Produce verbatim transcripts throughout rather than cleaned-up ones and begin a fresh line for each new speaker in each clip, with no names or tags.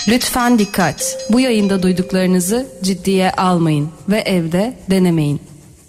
Lütfen dikkat. Bu yayında duyduklarınızı ciddiye almayın ve evde denemeyin.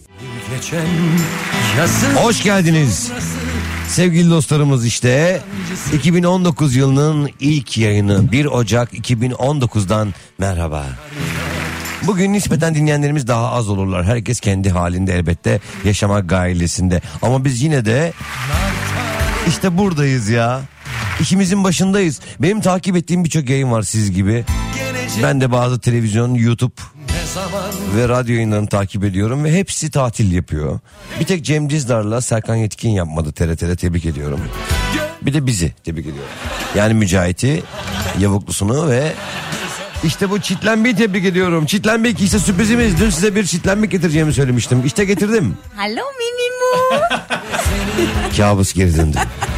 Hoş geldiniz. Sevgili dostlarımız, işte iki bin on dokuz yılının ilk yayını bir Ocak iki bin on dokuzdan merhaba. Bugün nispeten dinleyenlerimiz daha az olurlar. Herkes kendi halinde elbette, yaşamak gailesinde. Ama biz yine de işte buradayız ya. İşimizin başındayız. Benim takip ettiğim birçok yayın var siz gibi. Ben de bazı televizyon, YouTube ve radyo yayınlarını takip ediyorum ve hepsi tatil yapıyor. Bir tek Cem Dizdar'la Serkan Yetkin yapmadı T R T'de, tebrik ediyorum. Bir de bizi tebrik ediyorum. Yani Mücahit'i, Yavuklusunu ve işte bu Çitlenbe'yi tebrik ediyorum. Çitlenbe ki işte sürprizimiz. Dün size bir çitlenbek getireceğimi söylemiştim. İşte getirdim.
Hello Mimimu.
Kabus geri döndü.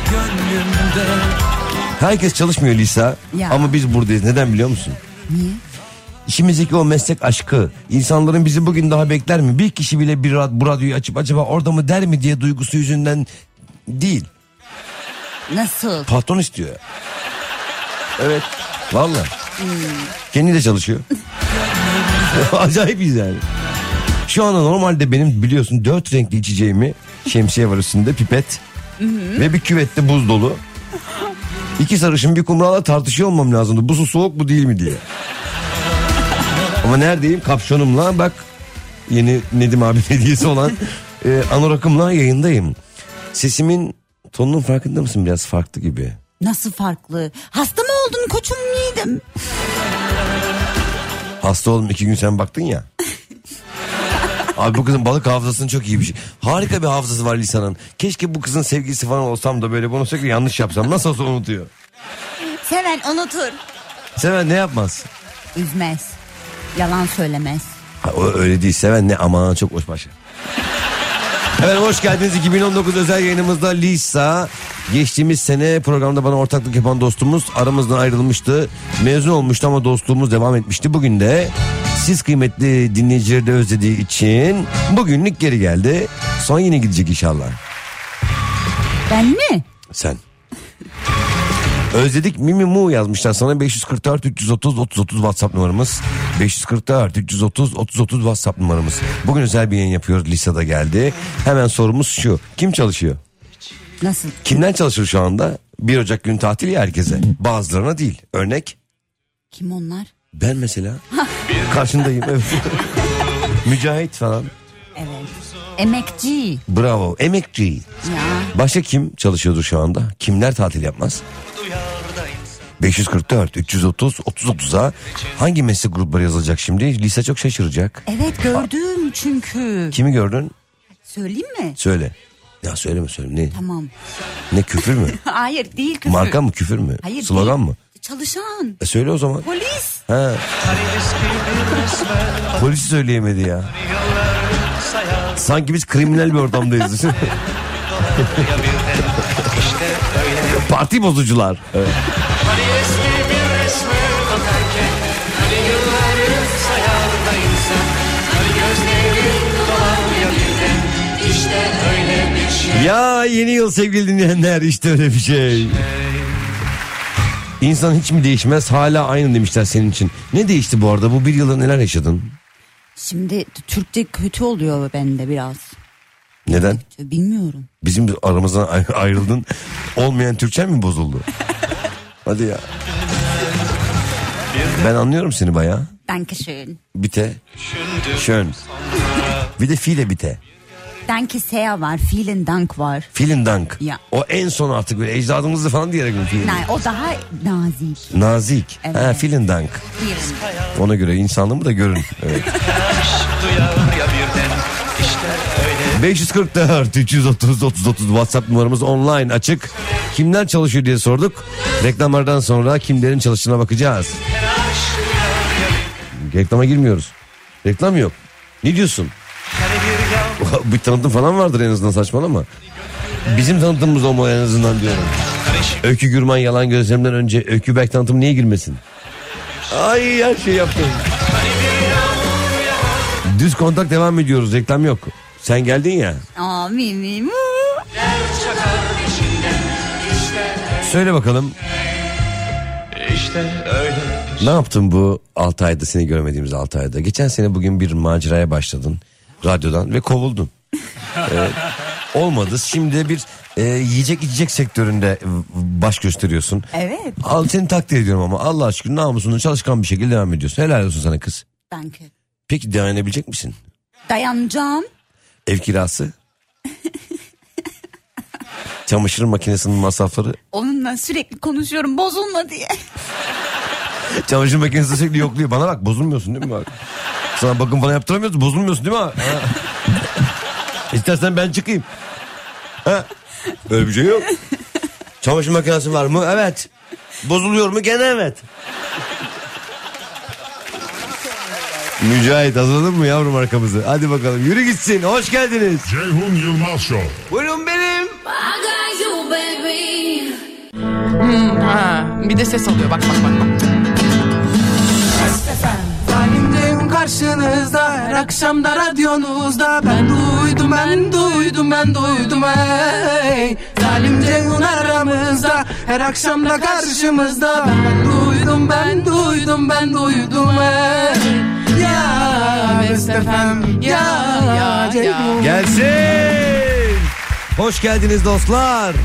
Herkes çalışmıyor Lisa. Ya. Ama biz buradayız. Neden biliyor musun?
Niye?
İşimizdeki o meslek aşkı. İnsanların bizi bugün daha bekler mi? Bir kişi bile bir rad- bu radyoyu açıp acaba orada mı der mi diye duygusu yüzünden değil.
Nasıl?
Patron istiyor. Evet. Vallahi. Hmm. Kendi de çalışıyor. Acayipiz yani. Şu anda normalde benim biliyorsun dört renkli içeceğimi, şemsiye var üstünde, pipet hı hı. ve bir küvette buz dolu. İki sarışın bir kumrala tartışıyor olmam lazımdı. Bu su soğuk mu değil mi diye. Ama neredeyim? Kapşonumla bak, yeni Nedim abi hediyesi olan e, anorakımla yayındayım. Sesimin tonunun farkında mısın? Biraz farklı gibi.
Nasıl farklı? Hasta mı oldun koçum, neydim?
Hasta oldum, iki gün sen baktın ya. Abi bu kızın balık hafızasının çok iyi bir şey. Harika bir hafızası var Lisa'nın. Keşke bu kızın sevgilisi falan olsam da böyle bunu sürekli yanlış yapsam. Nasıl olsa unutuyor.
Seven unutur.
Seven ne yapmaz?
Üzmez. Yalan söylemez.
Ha, o öyle değil. Seven ne, aman çok hoş başa. Evet, hoş geldiniz. iki bin on dokuz özel yayınımızda Lisa, geçtiğimiz sene programda bana ortaklık yapan dostumuz, aramızdan ayrılmıştı. Mezun olmuştu ama dostluğumuz devam etmişti. Bugün de siz kıymetli dinleyicileri de özlediği için bugünlük geri geldi. Son yine gidecek inşallah.
Ben mi?
Sen. Özledik Mimi Mu yazmışlar sana. Beş yüz kırk dört üç yüz otuz otuz otuz WhatsApp numaramız. beş yüz kırk dört üç yüz otuz otuz otuz WhatsApp numaramız. Bugün özel bir yayın yapıyoruz. Lisa'da geldi. Hemen sorumuz şu: kim çalışıyor?
Nasıl?
Kimden çalışır şu anda? bir Ocak günü tatil ya herkese. Bazılarına değil. Örnek?
Kim onlar?
Ben mesela. Karşındayım. Evet. Mücahit falan.
Evet. Emekçi.
Bravo. Emekçi.
Ya.
Başka kim çalışıyordur şu anda? Kimler tatil yapmaz? beş yüz kırk dört üç yüz otuz otuz otuza hangi meslek grupları yazılacak şimdi? Lisa çok şaşıracak.
Evet, gördüm çünkü.
Kimi gördün?
Söyleyeyim mi?
Söyle. Ya söyleme söyle. Ne?
Tamam.
Ne, küfür mü?
Hayır, değil küfür.
Marka mı, küfür mü?
Hayır,
slogan
değil.
mı?
Çalışan.
E söyle o zaman.
Polis.
Ha. Polisi söyleyemedi ya. Sanki biz kriminal bir ortamdayız. Parti bozucular. Evet. Ya yeni yıl sevgili dinleyenler, işte öyle bir şey. İnsan hiç mi değişmez, hala aynı demişler senin için. Ne değişti bu arada, bu bir yılda neler yaşadın?
Şimdi Türkçe kötü oluyor bende biraz.
Neden?
Bilmiyorum.
Bizim aramızdan ayrıldın. Olmayan Türkçen mi bozuldu? Hadi ya. Ben anlıyorum seni bayağı.
Dankeschön.
Bite. Schön. Bir de fiile bite.
Danke sehr var. Vielen Dank var.
Vielen Dank.
Ya.
O en son artık böyle ecdadımızı falan diyerek mi?
Nein, o daha nazik.
Nazik.
Evet.
Ha, vielen Dank.
Vielen.
Ona göre insanlığımı da görün. Evet. beş yüz kırk dört üç yüz otuz otuz otuz WhatsApp numaramız online açık. Kimler çalışıyor diye sorduk. Reklamlardan sonra kimlerin çalıştığına bakacağız. Reklama girmiyoruz. Reklam yok. Ne diyorsun? Bir tanıtım falan vardır en azından, saçmalama. Bizim tanıtımımız olmalı en azından diyorum. Öykü Gürman yalan gözlerimden önce Öykü Berk tanıtım niye girmesin? Ay her şey yaptım. Düz kontak devam ediyoruz, reklam yok. Sen geldin ya.
Aa, mimi.
Söyle bakalım.
işte öyle.
Ne yaptın bu altı ayda, seni görmediğimiz altı ayda? Geçen sene bugün bir maceraya başladın radyodan ve kovuldun. Evet. Olmadı. Şimdi bir e, yiyecek içecek sektöründe baş gösteriyorsun.
Evet.
Al, seni takdir ediyorum ama Allah aşkına namusunu çalışkan bir şekilde devam ediyorsun. Helal olsun sana kız.
Danke.
Peki dayanabilecek misin?
Dayanacağım.
Ev kirası? Çamaşır makinesinin masrafları?
Onunla sürekli konuşuyorum bozulma diye.
Çamaşır makinesi sürekli yokluyor. Bana bak, bozulmuyorsun değil mi bak? Sana bakım falan yaptıramıyorsun, bozulmuyorsun değil mi? İstersen ben çıkayım. Ha? Öyle bir şey yok. Çamaşır makinesi var mı? Evet. Bozuluyor mu? Gene evet. Mücahit, hazırladın mı yavrum arkamızı? Hadi bakalım, yürü gitsin. Hoş geldiniz.
Ceyhun Yılmaz Show.
Buyurun benim.
Hmm, ha, bir de ses alıyor, bak bak bak bak. Zalimcem karşınızda, her akşam da radyonuzda. Ben duydum, ben duydum, ben duydum ey. Zalimcem aramızda, her akşam da karşımızda. Ben duydum, ben duydum, ben duydum ey. Ya Best F M, ya ya Ceyhun.
Gelsin. Hoş geldiniz dostlar.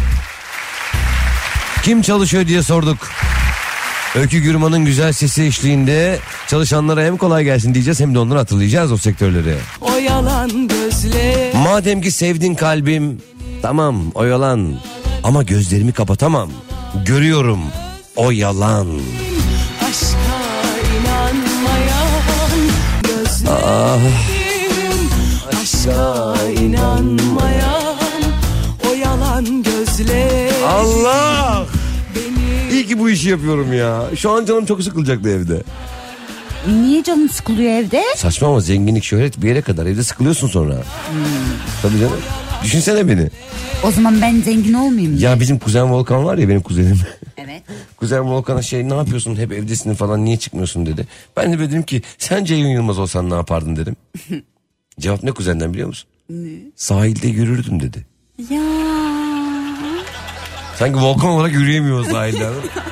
Kim çalışıyor diye sorduk. Öykü Gürman'ın güzel sesi eşliğinde çalışanlara hem kolay gelsin diyeceğiz hem de onları hatırlayacağız, o sektörleri.
O yalan gözle.
Madem ki sevdin kalbim, tamam o yalan, ama gözlerimi kapatamam. Görüyorum o yalan.
Aşka inanmayan gözlerim.
Ah.
Aşka inanmayan o yalan gözlerim.
Allah! İyi ki bu işi yapıyorum ya. Şu an canım çok sıkılacaktı evde.
Niye canın sıkılıyor evde?
Saçma ama zenginlik, şöhret bir yere kadar, evde sıkılıyorsun sonra. Hmm. Tabii canım. Düşünsene beni.
O zaman ben zengin olmayayım diye.
Ya bizim kuzen Volkan var ya, benim kuzenim.
Evet.
Kuzen Volkan'a şey, ne yapıyorsun hep evdesin falan, niye çıkmıyorsun dedi. Ben de dedim ki sen Ceyhun Yılmaz olsan ne yapardın dedim. Cevap ne kuzenden biliyor musun?
Ne?
Sahilde yürürdüm dedi.
Ya.
Sanki Volkan olarak yürüyemiyor sahilde.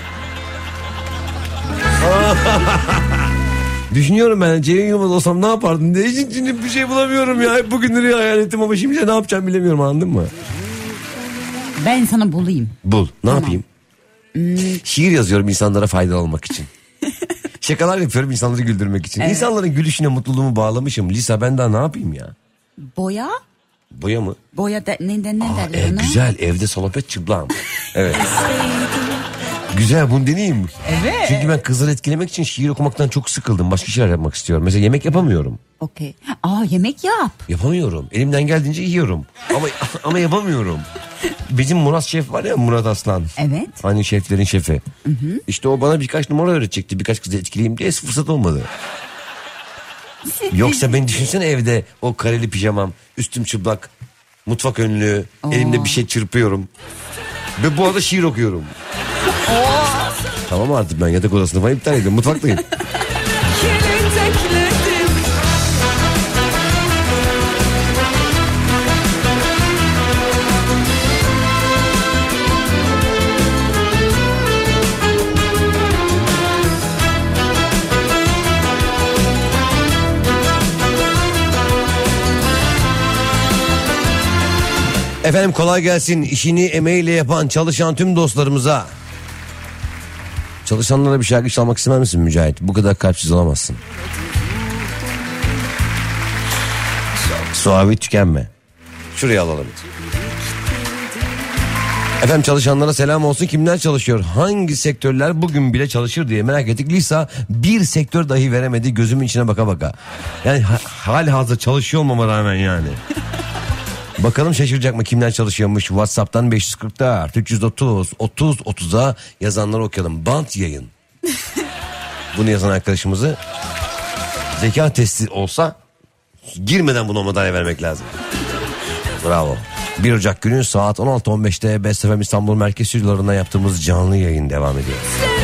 Düşünüyorum ben, Ceyhun Yılmaz olsam ne yapardım diye. Hiç içinde bir şey bulamıyorum ya. Hep bugünleri hayal ettim ama şimdi ne yapacağım bilemiyorum, anladın mı?
Ben sana bulayım.
Bul. Ne
tamam.
yapayım? Hmm. Şiir yazıyorum insanlara faydalı olmak için. Şakalar yapıyorum insanları güldürmek için. Evet. İnsanların gülüşüne mutluluğumu bağlamışım. Lisa, ben daha ne yapayım ya?
Boya?
Boya mı?
Boya de, ne, ne, ne
Aa,
derler
ev
ona?
güzel, evde salopet çıplam. Evet. Güzel, bunu deneyeyim.
Evet.
Çünkü ben kızları etkilemek için şiir okumaktan çok sıkıldım. Başka şeyler yapmak istiyorum. Mesela yemek yapamıyorum.
Okey. Aa, yemek yap.
Yapamıyorum. Elimden geldiğince yiyorum. Ama ama yapamıyorum. Bizim Murat Şef var ya, Murat Aslan.
Evet.
Hani şeflerin şefi.
Hı hı.
İşte o bana birkaç numara öğretecekti. Birkaç kızı etkileyeyim diye, fırsat olmadı. Yoksa ben düşünsene evde o kareli pijamam, üstüm çıplak, mutfak önlüğü, Oo. elimde bir şey çırpıyorum. Ve bu arada şiir okuyorum. Tamam artık, ben yatak odasını falan iptal ediyorum, mutfaktayım. Efendim kolay gelsin. İşini emeğiyle yapan, çalışan tüm dostlarımıza. Çalışanlara bir şarkı çalmak ister misin Mücahit? Bu kadar kalpsiz olamazsın. Suavi tükenme. Şuraya alalım. Efendim çalışanlara selam olsun. Kimler çalışıyor? Hangi sektörler bugün bile çalışır diye merak ettik. Lisa bir sektör dahi veremedi gözümün içine baka baka. Yani ha- hali hazır çalışıyor olmama rağmen yani. Bakalım şaşıracak mı, kimler çalışıyormuş? WhatsApp'tan beş yüz kırk dört üç yüz otuz otuz otuza yazanları okuyalım. Bant yayın. Bunu yazan arkadaşımızı zeka testi olsa girmeden buna madalya vermek lazım. Bravo. bir Ocak günü saat on altı on beşte Best F M İstanbul Merkez Stüdyolarından yaptığımız canlı yayın devam ediyor.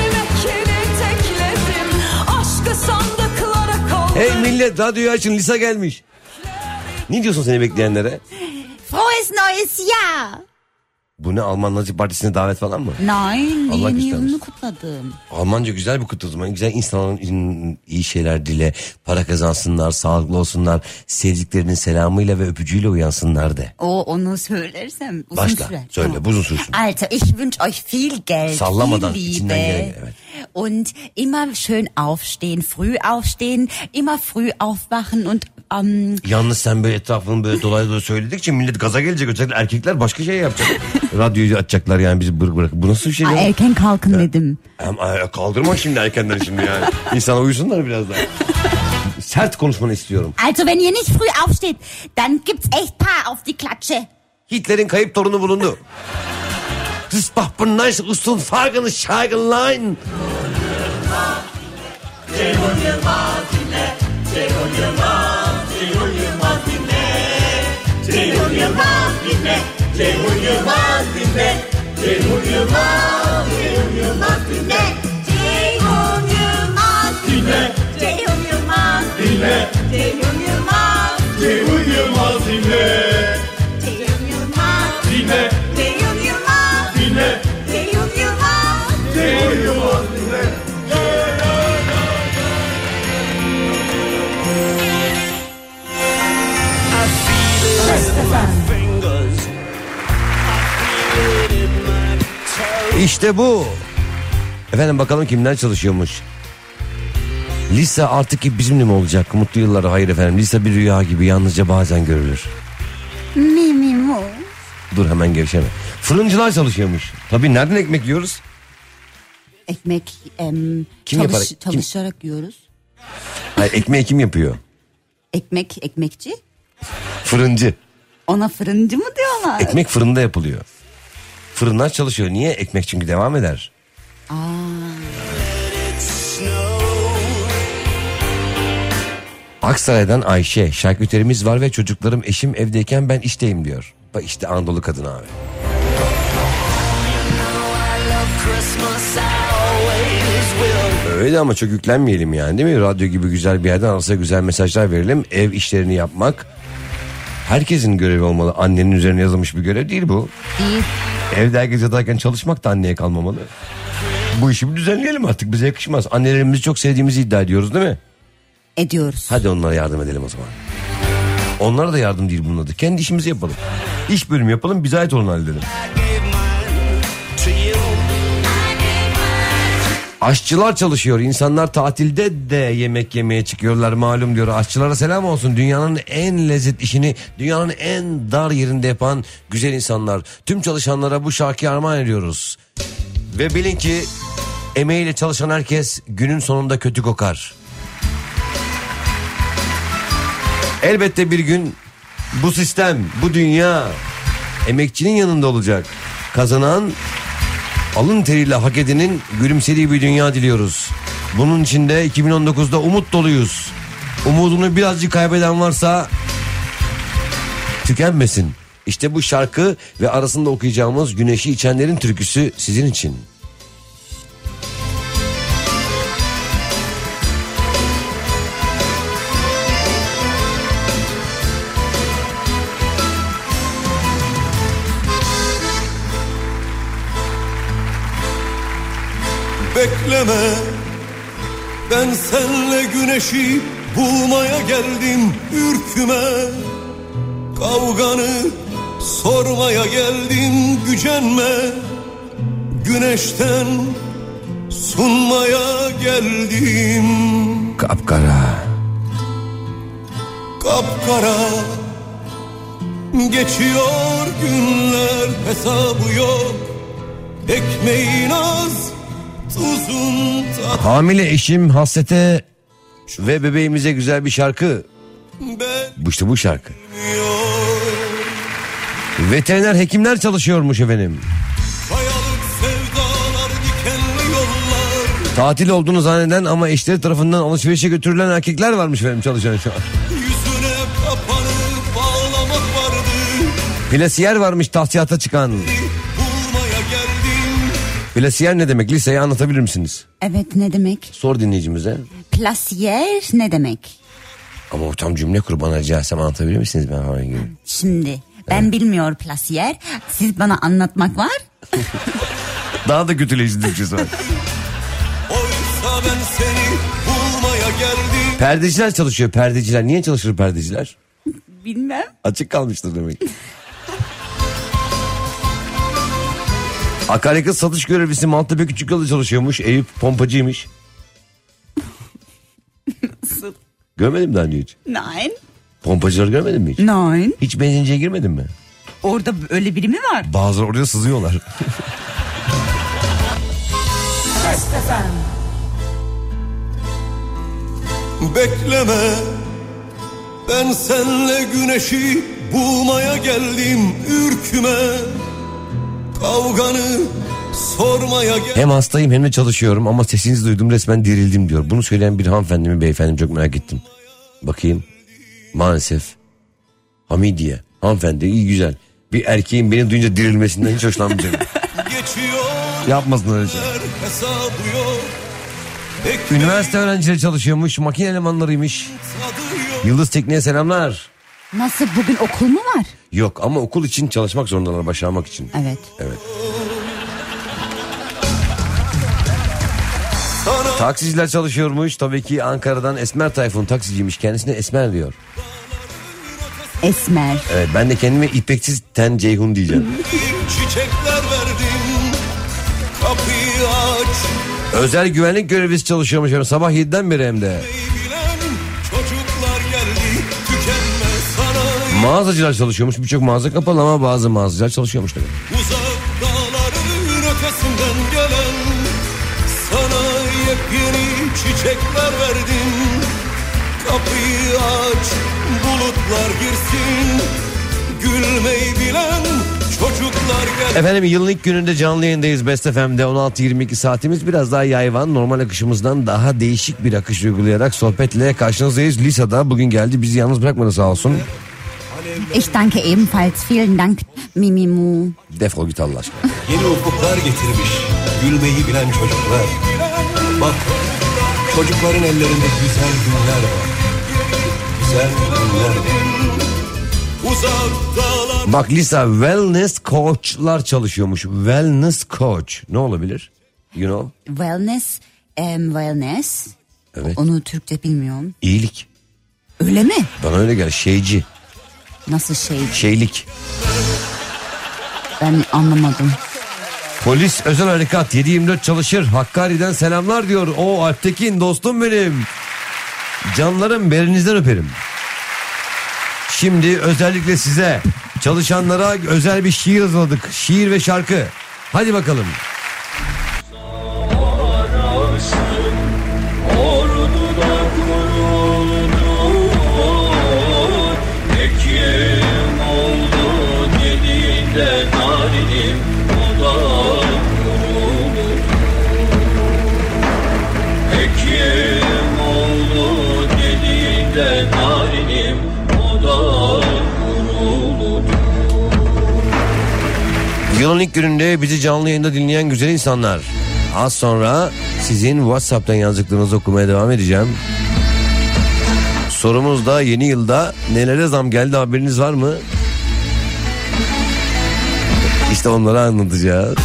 Hey millet, radyoyu açın, Lisa gelmiş. Ne diyorsun seni bekleyenlere?
Frohes Neues Jahr.
Bu ne, Alman Nazi Partisi'ne davet falan mı?
Nein,
Allah
yeni
göstermesin.
yılını kutladım.
Almanca güzel bir kutlu o zaman. Güzel, insanların iyi şeyler dile, para kazansınlar, sağlıklı olsunlar, sevdiklerinin selamıyla ve öpücüğüyle uyansınlar de.
O onu söylersem uzun
Başla,
sürer.
söyle,
Tamam.
uzun sürsün.
Alter, ich wünsche euch viel Geld,
Sallamadan,
viel
içinden
Liebe
gelen, evet.
und immer schön aufstehen, früh aufstehen, immer früh aufwachen und um,
Yalnız sen böyle etrafını böyle dolaylı dolaylı söyledikçe millet gaza gelecek. Özellikle erkekler başka şey yapacak. Radyoyu açacaklar yani, bizi bırak bırak. Bu nasıl bir şey ya?
erken kalkın dedim.
Ama kaldırma şimdi erkenden şimdi yani. İnsanlar uyusunlar biraz daha. Sert konuşmanı istiyorum.
Also wenn ihr nicht früh aufsteht, dann gibt's echt Paar auf die Klatsche.
Hitler'in kayıp torunu bulundu. Das macht man nice Ustung Fagen Scheigenlein. İşte bu. Efendim bakalım kimler çalışıyormuş. Lisa artık bizimle mi olacak? Mutlu yıllar. Hayır efendim. Lisa bir rüya gibi yalnızca bazen görülür.
Mimimo.
Dur hemen gevşeme. Fırıncılar çalışıyormuş. Tabii nereden ekmek yiyoruz?
Ekmek em,
Kim
çalış,
yapar? Kim-
çalışarak yiyoruz.
Hayır, ekmeği kim yapıyor?
Ekmek ekmekçi.
Fırıncı.
Ona fırıncı mı diyorlar?
Ekmek fırında yapılıyor. Fırınlar çalışıyor. Niye? Ekmek çünkü devam eder.
Aa.
Aksaray'dan Ayşe. Şarküterimiz var ve çocuklarım, eşim evdeyken ben işteyim diyor. Bak işte Anadolu kadın abi. Öyle ama çok yüklenmeyelim yani, değil mi? Radyo gibi güzel bir yerden arasına güzel mesajlar verelim. Ev işlerini yapmak herkesin görevi olmalı. Annenin üzerine yazılmış bir görev değil bu.
Değil.
Evde herkes yatarken çalışmak da anneye kalmamalı. Bu işi bir düzenleyelim artık, bize yakışmaz. Annelerimizi çok sevdiğimizi iddia ediyoruz değil mi?
Ediyoruz.
Hadi onlara yardım edelim o zaman. Onlara da yardım değil bunun adı. Kendi işimizi yapalım. İş bölümü yapalım, bize ait olanı halledelim. Aşçılar çalışıyor. İnsanlar tatilde de yemek yemeye çıkıyorlar malum diyor. Aşçılara selam olsun. Dünyanın en lezzet işini dünyanın en dar yerinde yapan güzel insanlar. Tüm çalışanlara bu şarkıyı armağan ediyoruz. Ve bilin ki emeğiyle çalışan herkes günün sonunda kötü kokar. Elbette bir gün bu sistem, bu dünya emekçinin yanında olacak. Kazanan, alın teriyle hak edenin gülümsediği bir dünya diliyoruz. Bunun için de iki bin on dokuzda umut doluyuz. Umudunu birazcık kaybeden varsa tükenmesin. İşte bu şarkı ve arasında okuyacağımız Güneşi İçenlerin türküsü sizin için.
Bekleme, ben senle güneşi bulmaya geldim ürküme. Kavganı sormaya geldim, gücenme. Güneşten sunmaya geldim.
Kapkara.
Kapkara geçiyor günler, hesabı yok. Ekmeğin az, tuzun tat.
Hamile eşim hasrete ve bebeğimize güzel bir şarkı. Bu işte bu şarkı. Veteriner hekimler çalışıyormuş efendim.
Kayalık sevdalar, dikenli yollar.
Tatil olduğunu zanneden ama eşleri tarafından alışverişe götürülen erkekler varmış efendim çalışan şu an.
Yüzüne kapanıp bağlamak vardı.
Plasiyer varmış tahsiyata çıkan.
Bulmaya geldim.
Plasiyer ne demek? Liseyi anlatabilir misiniz?
Evet, ne demek?
Sor dinleyicimize.
Plasiyer ne demek?
Ama o tam cümle kur, bana rica etsem anlatabilir misiniz? Ben
Şimdi Ben bilmiyor plasiyer. Siz bana anlatmak var.
Daha da kötüleyici Türkçesi var.
Oysa ben seni bulmaya geldim.
Perdeciler çalışıyor, perdeciler. Niye çalışır perdeciler?
Bilmem.
Açık kalmıştır demek. Akaryakıt satış görevlisi Maltepe Küçükyol'da çalışıyormuş. Eyüp pompacıymış.
Nasıl?
Görmedim daha önce hiç.
Nein.
Pompacıları görmedin mi hiç?
Nein.
Hiç benzinciye girmedin mi?
Orada öyle biri mi var?
Bazıları oraya sızıyorlar.
Bekleme, ben senle güneşi bulmaya geldim. Ürküme, kavganı sormaya geldim.
Hem hastayım hem de çalışıyorum ama sesinizi duydum, resmen dirildim diyor. Bunu söyleyen bir hanımefendi mi beyefendi mi, çok merak ettim. Bakayım. Maalesef. Hamidiye. Hanımefendi, iyi güzel. Bir erkeğin beni duyunca dirilmesinden hiç hoşlanmayacağım.
Geçiyor,
Yapmasın öyle şey.
hesabı yok.
Üniversite öğrencileri çalışıyormuş, makine elemanlarıymış. Yıldız Tekniğe selamlar.
Nasıl, bugün okul mu var?
Yok ama okul için çalışmak zorundalar, başarmak için.
Evet.
Evet. Taksiciler çalışıyormuş. Tabii ki Ankara'dan Esmer Tayfun taksiciymiş. Kendisine Esmer diyor.
Esmer.
Evet, ben de kendime ipeksiz ten Ceyhun diyeceğim.
Çiçekler verdim, kapıyı aç.
Özel güvenlik görevlisi çalışıyormuş. Yani sabah yediden beri hem de.
Bilen çocuklar geldi, tükenmez sana.
Mağazacılar çalışıyormuş. Birçok mağaza kapalı ama bazı mağazacılar çalışıyormuş tabii.
Uzak dağların ötesinden gelen, sana yepyeni çiçekler verdim. Kapıyı aç, bulutlar girsin. Gülmeyi bilen çocuklar gel.
Efendim, yılın ilk gününde canlı yayındayız Best F M'de. on altı yirmi iki saatimiz biraz daha yayvan, normal akışımızdan daha değişik bir akış uygulayarak sohbetle karşınızdayız. Lisa'da bugün geldi, bizi yalnız bırakmadı sağ olsun.
Ich danke ebenfalls. Vielen Dank Mimimu.
Defol git Allah aşkına.
Yeni ufuklar getirmiş gülmeyi bilen çocuklar. Bak, çocukların ellerinde güzel günler var. Güzel günler var. Uzak dağlar.
Bak Lisa, wellness coachlar çalışıyormuş. Wellness coach ne olabilir? You know?
Wellness. Um, wellness.
Evet.
Onu Türkçe bilmiyorum.
İyilik.
Öyle mi?
Bana öyle gel. Şeyci.
Nasıl şey?
Şeylik.
Ben anlamadım.
Polis özel harekat yedi yirmi dört çalışır. Hakkari'den selamlar diyor. O Alptekin dostum benim. Canlarım, berinizden öperim. Şimdi özellikle size, çalışanlara özel bir şiir hazırladık. Şiir ve şarkı. Hadi bakalım. Yılın ilk gününde bizi canlı yayında dinleyen güzel insanlar. Az sonra sizin WhatsApp'tan yazdıklarınızı okumaya devam edeceğim. Sorumuz da yeni yılda nelere zam geldi, haberiniz var mı? İşte onları anlatacağız.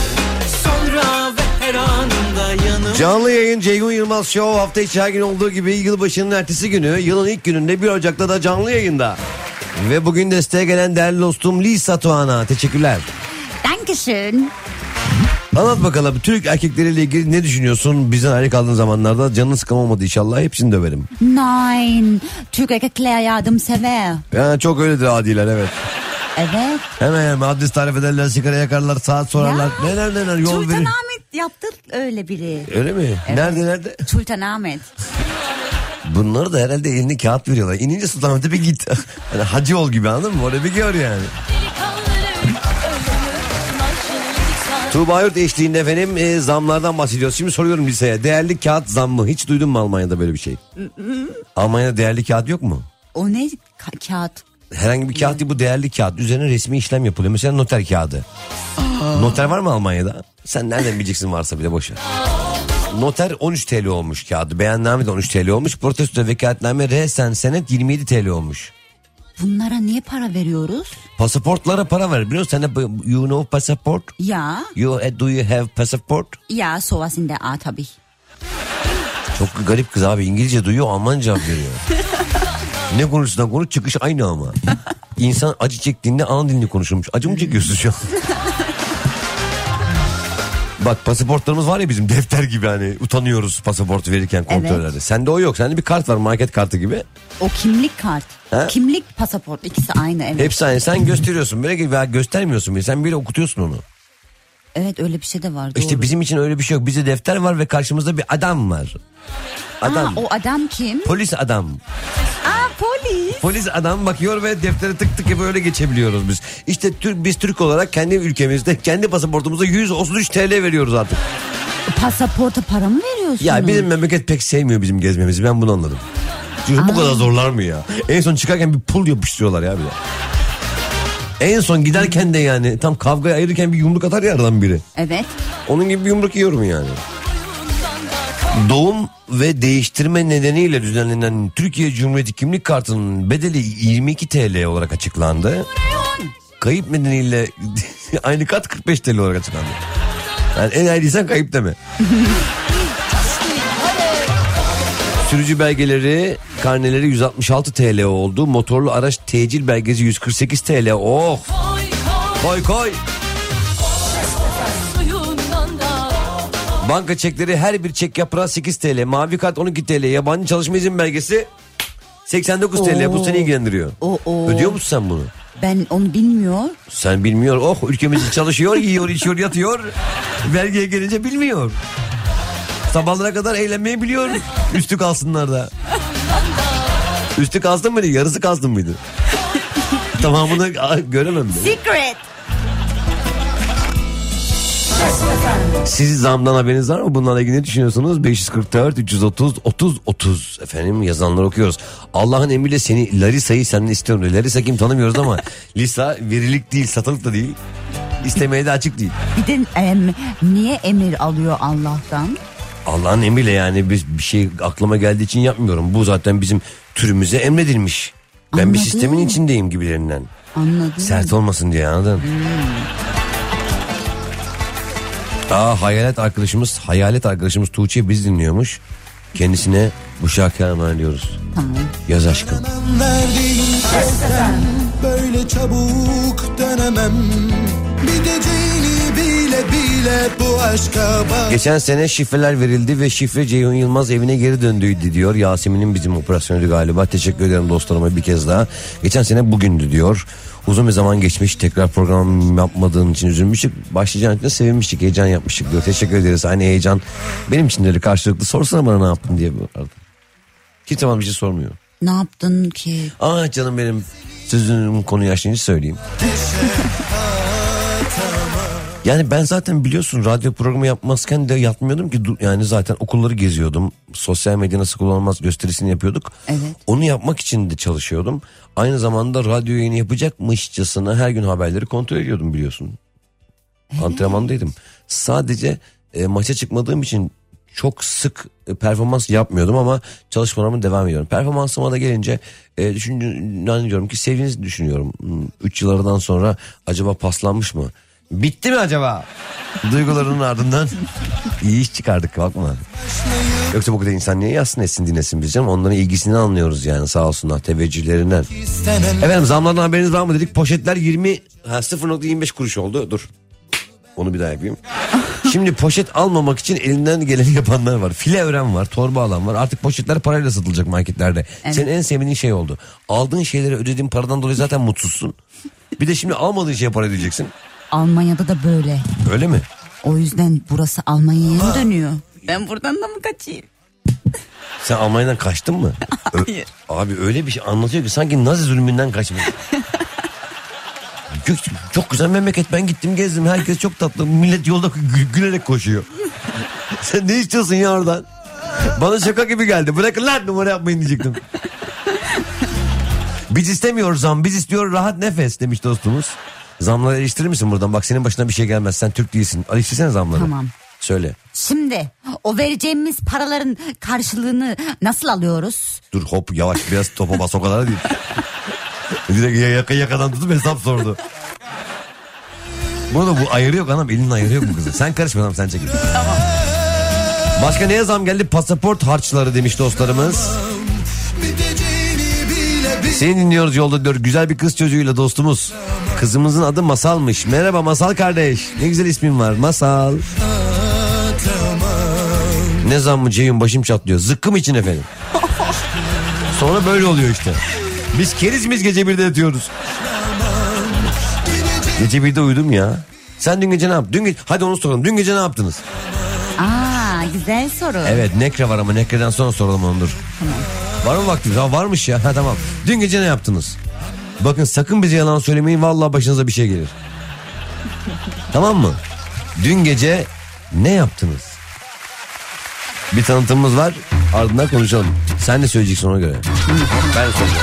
Canlı yayın Ceyhun Yılmaz Show, hafta içi her gün olduğu gibi yılbaşının ertesi günü, yılın ilk gününde bir Ocak'ta da canlı yayında. Ve bugün desteğe gelen değerli dostum Lisa Tuana, teşekkürler.
Dankeschön.
Anlat bakalım, Türk erkekleriyle ilgili ne düşünüyorsun? Bizden ayrı kaldığın zamanlarda canın sıkılmadı inşallah, hepsini döverim.
Nein, Türk erkekler yardımsever.
Yani çok öyledir adiler, evet.
Evet.
Hemen hemen adres tarif ederler, sigara yakarlar, saat sorarlar.
Ya.
Neler neler yol verir.
Sultanahmet yaptı öyle biri.
Öyle mi?
Evet.
Nerede nerede?
Sultanahmet.
Bunları da herhalde eline kağıt veriyorlar. İnince Sultanahmet'e bir git. Hani hacı ol gibi, anladın mı? Oraya bir gör yani. Tuğba Yurt eşliğinde efendim e, zamlardan bahsediyoruz. Şimdi soruyorum liseye. Değerli kağıt zammı. Hiç duydun mu Almanya'da böyle bir şey? Almanya'da değerli kağıt yok mu?
O ne Ka- kağıt?
Herhangi bir kağıt değil, bu değerli kağıt. Üzerine resmi işlem yapılıyor. Mesela noter kağıdı. Noter var mı Almanya'da? Sen nereden bileceksin, varsa bile boşver. Noter on üç TL olmuş kağıdı. Beyanname de on üç TL olmuş. Protesto vekaletname resen senet yirmi yedi TL olmuş.
bunlara niye para veriyoruz?
Pasaportlara para ver. Biliyor musun? Sen de you know passport?
Ya.
You, do you have passport?
Ya, sowas in der Art tabii.
Çok garip kız abi. İngilizce duyuyor, Almanca cevap veriyor. Ne konuşursan konuş, çıkış aynı ama. İnsan acı çektiğinde ana dilini konuşurmuş. Acı mı çekiyorsun şu an? Bak pasaportlarımız var ya bizim defter gibi, hani utanıyoruz pasaportu verirken kontrollerde. Evet. Sende o yok. Sende bir kart var, market kartı gibi.
O kimlik kart. Ha? Kimlik, pasaport, ikisi aynı. Evet.
Hepsi aynı. Sen gösteriyorsun böyle gibi, veya göstermiyorsun bile. Sen bile okutuyorsun onu.
Evet, öyle bir şey de var. Doğru.
İşte bizim için öyle bir şey yok. Bizde defter var ve karşımızda bir adam var. Adam.
Aa, o adam kim?
Polis adam.
Aa, polis.
Polis adam bakıyor ve deftere tık tık gibi öyle geçebiliyoruz biz. İşte biz Türk olarak kendi ülkemizde kendi pasaportumuza yüz otuz üç T L veriyoruz artık.
Pasaporta para mı veriyorsunuz?
Ya bizim memleket pek sevmiyor bizim gezmemizi, ben bunu anladım. Çünkü Aa. bu kadar zorlar mı ya? En son çıkarken bir pul yapıştırıyorlar ya bir de. En son giderken de yani tam kavgaya ayırırken bir yumruk atar ya aradan biri.
Evet.
Onun gibi bir yumruk yiyorum yani. Doğum ve değiştirme nedeniyle düzenlenen Türkiye Cumhuriyeti kimlik kartının bedeli yirmi iki T L olarak açıklandı. Kayıp nedeniyle aynı kart kırk beş T L olarak açıklandı. Yani en ayrıysan kayıp deme. Sürücü belgeleri, karneleri yüz altmış altı T L oldu. Motorlu araç tecil belgesi yüz kırk sekiz T L. Oh! Koy koy! Banka çekleri, her bir çek yaprağı sekiz T L. Mavi kart on iki T L. Yabancı çalışma izin belgesi seksen dokuz T L. Oo. Bu seni ilgilendiriyor. Oo, oo. Ödüyor musun sen bunu?
Ben onu bilmiyor.
Sen bilmiyor. Oh, ülkemiz çalışıyor, yiyor, içiyor, yatıyor. Vergiye gelince bilmiyor. Sabahlara kadar eğlenmeyi biliyor. Üstü kalsınlar da. Üstü kalsın mıydı? Yarısı kalsın mıydı? Tamamını göremem mi?
Secret.
Siz zamdan haberiniz var mı? Bunlarla ilgili ne düşünüyorsunuz? beş yüz kırk dört üç yüz otuz otuz otuz efendim, yazanları okuyoruz. Allah'ın emriyle seni, Larissa'yı senden istiyorum. Larissa kim tanımıyoruz ama Lisa verilik değil, satılık da değil. İstemeye de açık değil.
Bir de em, niye emir alıyor Allah'tan?
Allah'ın emriyle, yani biz bir şey aklıma geldiği için yapmıyorum. Bu zaten bizim türümüze emredilmiş. Ben Anladım. Bir sistemin içindeyim gibilerinden.
Anladım.
Sert olmasın diye, anladın? Hmm. Aa, hayalet arkadaşımız, hayalet arkadaşımız Tuğçe biz dinliyormuş. Kendisine bu şarkıyı armağan ediyoruz.
Tamam.
Yaz aşkım.
Böyle çabuk dönemem. Gideceğini bile bile bu aşka bak.
Geçen sene şifreler verildi ve şifre Ceyhun Yılmaz evine geri döndüydü diyor. Yasemin'in bizim operasyonu galiba. Teşekkür ederim dostlarıma bir kez daha. Geçen sene bugündü diyor. Uzun bir zaman geçmiş, tekrar program yapmadığın için üzülmüştük. Başlayacağın için de sevinmiştik, heyecan yapmıştık diyor. Teşekkür ederiz. Aynı heyecan benim için de karşılıklı. Sorsana bana ne yaptın diye. Kimse bana bir şey sormuyor.
Ne yaptın ki?
Aa canım benim, sözünün konuyu açınca söyleyeyim. Yani ben zaten biliyorsun radyo programı yapmazken de yatmıyordum ki, yani zaten okulları geziyordum. Sosyal medya nasıl kullanılmaz gösterisini yapıyorduk.
Evet.
Onu yapmak için de çalışıyordum. Aynı zamanda radyo yayını yapacakmışçasına her gün haberleri kontrol ediyordum biliyorsun. Evet. Antrenmandaydım. Sadece e, maça çıkmadığım için çok sık e, performans yapmıyordum ama çalışmalarıma devam ediyorum. Performansıma da gelince e, düşünüyorum ki sevdiğinizi düşünüyorum. üç yıl aradan sonra acaba paslanmış mı? Bitti mi acaba? Duygularının ardından iyi iş çıkardık, bakma. Yoksa bu kadar insan niye yazsın etsin dinlesin biz canım. Onların ilgisini anlıyoruz yani, sağ olsunlar, teveccühlerinden. Efendim zamlardan haberiniz var mı dedik. Poşetler yirmi sıfır nokta yirmi beş kuruş oldu. Dur. Onu bir daha yapayım. Şimdi poşet almamak için elinden geleni yapanlar var. File ören var, torba alan var. Artık poşetler parayla satılacak marketlerde. Evet. Senin en sevdiğin şey oldu. Aldığın şeyleri ödediğin paradan dolayı zaten mutsuzsun. Bir de şimdi almadığın şeye para ödeyeceksin.
Almanya'da da böyle.
Öyle mi?
O yüzden burası Almanya'ya mı dönüyor? Ben buradan da mı kaçayım?
Sen Almanya'dan kaçtın mı?
Hayır.
Ö- Abi öyle bir şey anlatıyor ki sanki Nazi zulmünden kaçmış. çok, çok güzel memleket, ben gittim gezdim, herkes çok tatlı, millet yolda gü- gülerek koşuyor. Sen ne istiyorsun ya oradan? Bana şaka gibi geldi, bırakın lan numara yapmayın diyecektim. Biz istemiyoruz zam, biz istiyor rahat nefes demiş dostumuz. Zamları eleştirir misin buradan? Bak senin başına bir şey gelmez, sen Türk değilsin. Eleştirsene zamları.
Tamam.
Söyle.
Şimdi o vereceğimiz paraların karşılığını nasıl alıyoruz?
Dur hop yavaş, biraz topa bas, o kadar değil. Direkt yaka yakadan tutup hesap sordu. Bu da bu ayarı yok anam, elinin ayarı yok bu kızı. Sen karışma anam, sen çekil.
Tamam.
Başka neye zam geldi? Pasaport harçları demiş dostlarımız. Seni dinliyoruz yolda diyor. Güzel bir kız çocuğuyla dostumuz. Kızımızın adı Masal'mış. Merhaba Masal kardeş. Ne güzel ismin var Masal. Ne zam mı Ceyhun, başım çatlıyor. Zıkkım için efendim. Sonra böyle oluyor işte. Biz keriz miyiz gece birde yatıyoruz? Gece birde uyudum ya. Sen dün gece ne yaptın? Dün gece... Hadi onu soralım. Dün gece ne yaptınız?
Aa, güzel soru.
Evet, nekre var ama nekreden sonra soralım ondur.
Tamam.
Var mı vaktimiz? Ha, varmış ya. Ha, tamam. Dün gece ne yaptınız? Bakın sakın bize yalan söylemeyin. Vallahi başınıza bir şey gelir. Tamam mı? Dün gece ne yaptınız? Bir tanıtımımız var. Ardından konuşalım. Sen de söyleyeceksin ona göre. Ben söyleyeceğim.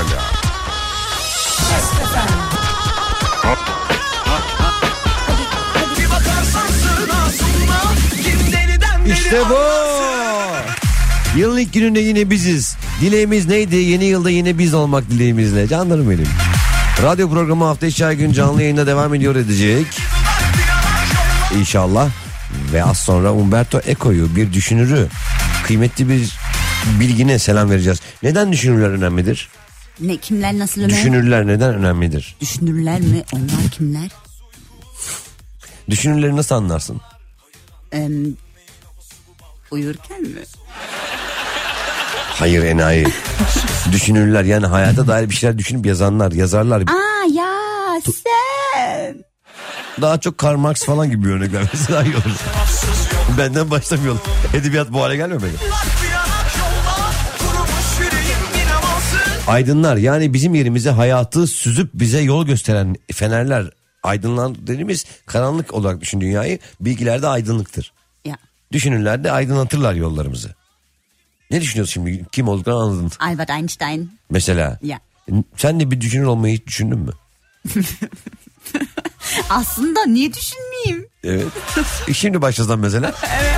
İşte bu. Yılın ilk gününde yine biziz. Dileğimiz neydi? Yeni yılda yine biz olmak dileğimizle. Canlarım benim. Radyo programı hafta içi her gün canlı yayında devam ediyor edecek. İnşallah. Ve az sonra Umberto Eco'yu, bir düşünürü, kıymetli bir bilgine selam vereceğiz. Neden düşünürler önemlidir?
Ne, kimler nasıl önemli?
Düşünürler neden önemlidir?
Düşünürler mi? Onlar kimler?
Düşünürleri nasıl anlarsın?
Ee, uyurken mi?
Hayır enayi. Düşünürler yani hayata dair bir şeyler düşünüp yazanlar, yazarlar.
Aa ya sen.
Daha çok Karl Marx falan gibi bir örnek vermesi daha iyi olur. Benden başlamayalım. Edebiyat bu hale gelmemeli. Aydınlar, yani bizim yerimize hayatı süzüp bize yol gösteren fenerler. Aydınlan dediğimiz karanlık olarak düşün dünyayı. Bilgiler de aydınlıktır.
Ya.
Düşünürler de aydınlatırlar yollarımızı. Ne düşünüyorsun şimdi? Kim olduklarını anladın.
Albert Einstein.
Mesela.
Ya.
Sen de bir düşünür olmayı hiç düşündün mü?
Aslında niye düşünmeyeyim?
Evet. E şimdi başlasam mesela.
Evet.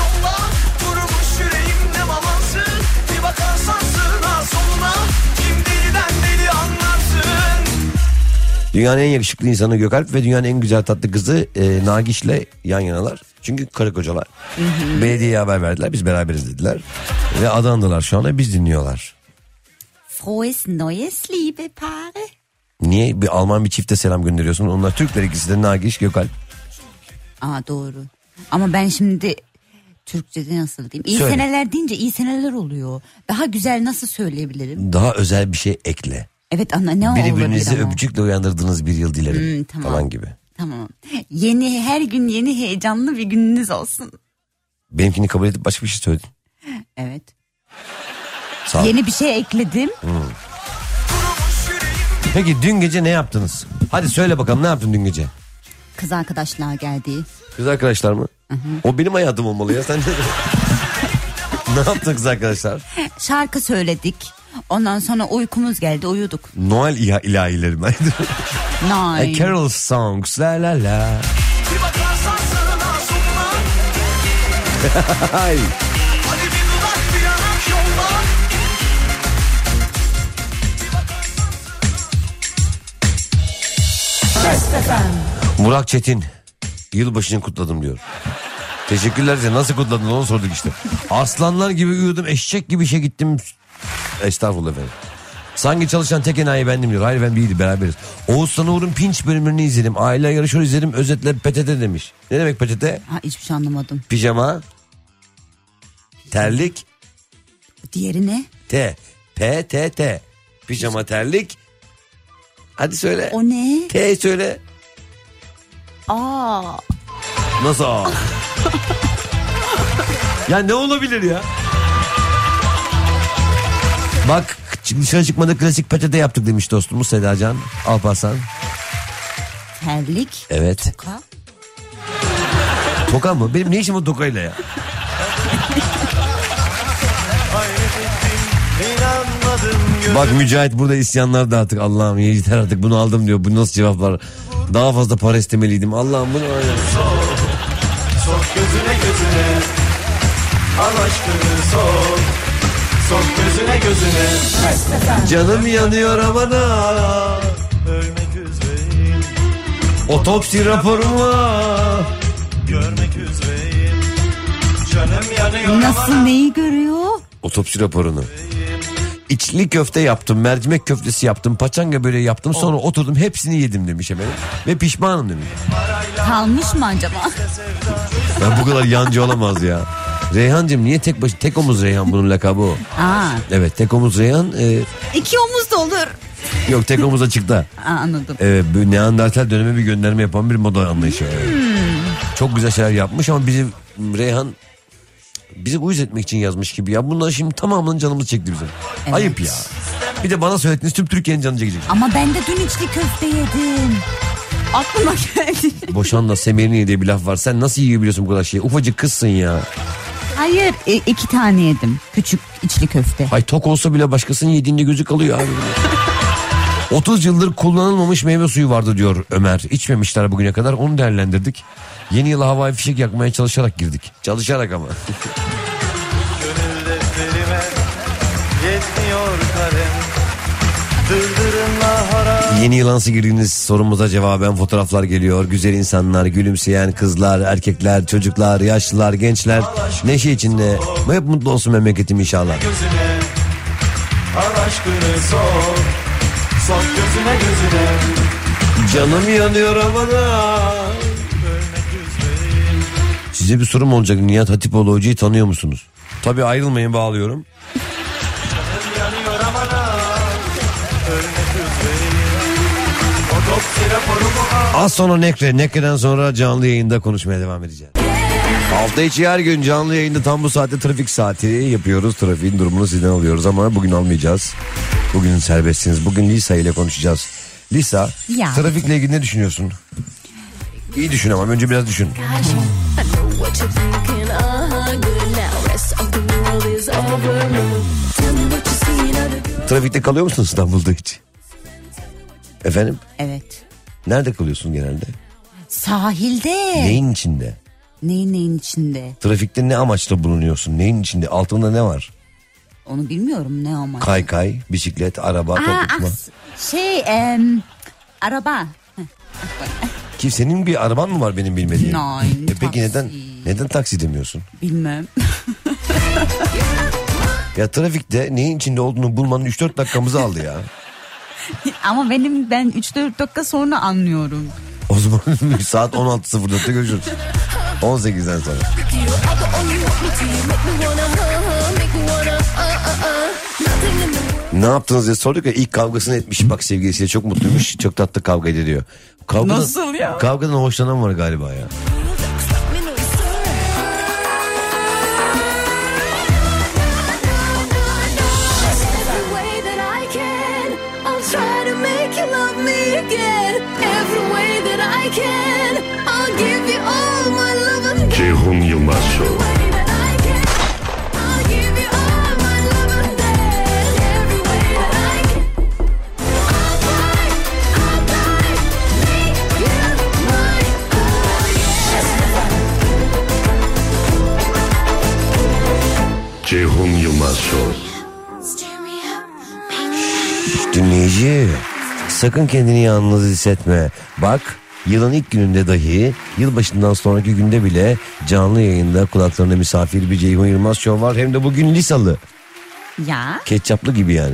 Dünyanın en yakışıklı insanı Gökalp ve dünyanın en güzel tatlı kızı e, Nagiş'le yan yanalar. Çünkü karı kocalar. Hı hı. Belediyeye haber verdiler, biz beraberiz dediler. Ve adandılar şu anda, biz dinliyorlar.
Frohes Neues liebe Paare.
Niye bir Alman bir çifte selam gönderiyorsun? Onlar Türkler, ikisi de Nagiş, Gökalp.
Aa doğru. Ama ben şimdi Türkçe'de nasıl diyeyim? İyi
Söyle.
seneler deyince iyi seneler oluyor. Daha güzel nasıl söyleyebilirim?
Daha özel bir şey ekle.
Evet ana ne olabilir
Birbirinizi
ama?
öpücükle uyandırdığınız bir yıl dilerim
Hmm, tamam.
falan gibi.
Tamam. Yeni, her gün yeni heyecanlı bir gününüz olsun.
Benimkini kabul edip başka bir şey söyledin.
Evet.
Sağ ol.
Yeni bir şey ekledim.
Hmm. Peki dün gece ne yaptınız? Hadi söyle bakalım, ne yaptın dün gece?
Kız arkadaşlar geldi.
Kız arkadaşlar mı? Hı hı. O benim hayatım olmalı ya. Sen ne yaptın kız arkadaşlar?
Şarkı söyledik. Ondan sonra uykumuz geldi, uyuduk.
Noel ilah ilahileri.
Nine.
Carol songs la la la. Burak Çetin, yılbaşını kutladım diyor. Teşekkürler size. Nasıl kutladın onu sorduk işte. Aslanlar gibi uyudum, eşek gibi işe gittim. Estağfurullah efendim. Sanki çalışan tek enayi bendim diyor. Hayır ben değildim, beraberiz. Oğuzhan Uğur'un Pinç bölümlerini izledim. Aile yarışıyor izledim. Özetle P T T demiş. Ne demek P T T?
Ha, hiçbir şey anlamadım.
Pijama. Terlik.
Diğeri ne?
T. P T T. Pijama, terlik. Hadi söyle.
O ne?
T söyle.
Aa.
Nasıl aa? Ya ne olabilir ya? Bak dışarı çıkmada klasik P T T yaptık demiş dostumuz Sedacan Alparslan.
Terlik.
Evet.
Toka.
Toka mı? Benim ne işim o tokayla ya? Bak Mücahit burada isyanlar da artık. Allah'ım yeter artık, bunu aldım diyor. Bu nasıl cevaplar? Daha fazla para istemeliydim. Allah'ım bunu öyle.
Sok gözüne gözüne, al aşkını sok.
Sok gözüne gözüne.
Canım yanıyor amana.
Ölmek üzereyim.
Otopsi raporum var.
Görmek üzereyim. Canım yanıyor
Nasıl,
amana.
neyi görüyor?
Otopsi raporunu. İçli köfte yaptım, mercimek köftesi yaptım, paçanga böreği yaptım, sonra oturdum hepsini yedim demiş efendim. Ve pişmanım demiş.
Kalmış mı acaba?
Ben bu kadar yancı olamaz ya. Reyhancığım niye tek başı, tek omuz Reyhan bunun lakabı o.
Aa,
Evet, tek omuz Reyhan. E,
iki omuz da olur.
yok, tek omuz açıkta.
Aa, anladım.
Evet, bu Neandertal dönemi bir gönderme yapan bir moda anlayışı.
Hmm.
Çok güzel şeyler yapmış ama bizim Reyhan bizi uyuz etmek için yazmış gibi ya. Bunlar şimdi tamamının canımızı çekti bizim.
Evet.
Ayıp ya. Bir de bana söylediniz, tüm Türkiye'nin canını çekecek.
Ama ben de dün içli köfte yedim. Aklıma geldi.
Boşanla semerini diye bir laf var. Sen nasıl yiyebiliyorsun bu kadar şeyi? Ufacık kızsın ya.
Hayır, e, iki tane yedim. Küçük içli köfte.
Hay tok olsa bile başkasının yediğinde gözü kalıyor abi. otuz yıldır kullanılmamış meyve suyu vardı diyor Ömer. İçmemişler bugüne kadar, onu değerlendirdik. Yeni yıla havai fişek yakmaya çalışarak girdik. Çalışarak ama.
Gönül defterime yetmiyor kalem. Dırdırınla harap.
Yeni yıla nasıl girdiğiniz sorumuza cevaben fotoğraflar geliyor. Güzel insanlar, gülümseyen kızlar, erkekler, çocuklar, yaşlılar, gençler. Neşe içinde. Hep mutlu olsun memleketim inşallah.
Gözüne al aşkını sok. Sok gözüne gözüne.
Canım yanıyor amana. Size bir sorum olacak. Nihat Hatipoğlu Hoca'yı tanıyor musunuz? Tabii, ayrılmayın, bağlıyorum.
Yanıyor amana. Ölmek üzereyim. Otopsi raporumu al.
Az sonra Nekre, Nekre'den sonra canlı yayında konuşmaya devam edeceğiz. Hafta içi her gün canlı yayında tam bu saatte trafik saati yapıyoruz. Trafiğin durumunu sizden alıyoruz ama bugün almayacağız. Bugün serbestsiniz. Bugün Lisa ile konuşacağız. Lisa,
Ya.
trafikle ilgili ne düşünüyorsun? İyi düşün ama önce biraz düşün. Trafikte kalıyor musun İstanbul'da hiç? Efendim?
Evet.
Nerede kalıyorsun genelde?
Sahilde.
Neyin içinde?
Neyin neyin içinde?
Trafikte ne amaçla bulunuyorsun? Neyin içinde? Altında ne var?
Onu bilmiyorum ne ama.
Kaykay, bisiklet, araba,
Aa,
toplatma.
as- şey em, araba.
Ki senin bir araban mı var benim bilmediğim?
Nein,
E peki
taksi.
neden neden taksi demiyorsun?
Bilmem.
Ya trafikte neyin içinde olduğunu bulmanın üç dört dakikamızı aldı ya.
Ama benim ben üç dört dakika sonra anlıyorum.
O zaman saat on altı sıfır dörtte görüşürüz. on sekizden sonra. Ne yaptınız diye sorduk ya, ilk kavgasını etmiş, bak sevgilisiyle çok mutluymuş, çok tatlı kavga ediyor. Kavgadan,
Nasıl ya?
Kavgadan hoşlanan var galiba ya.
Ceyhun Yılmaz Show. Ceyhun Yılmaz Show.
Dinleyici, sakın kendini yalnız hissetme. Bak, yılın ilk gününde dahi, yılbaşından sonraki günde bile canlı yayında kulaklarında misafir bir Ceyhun Yılmaz Show var. Hem de bugün Lisalı.
Ya.
Ketçaplı gibi yani.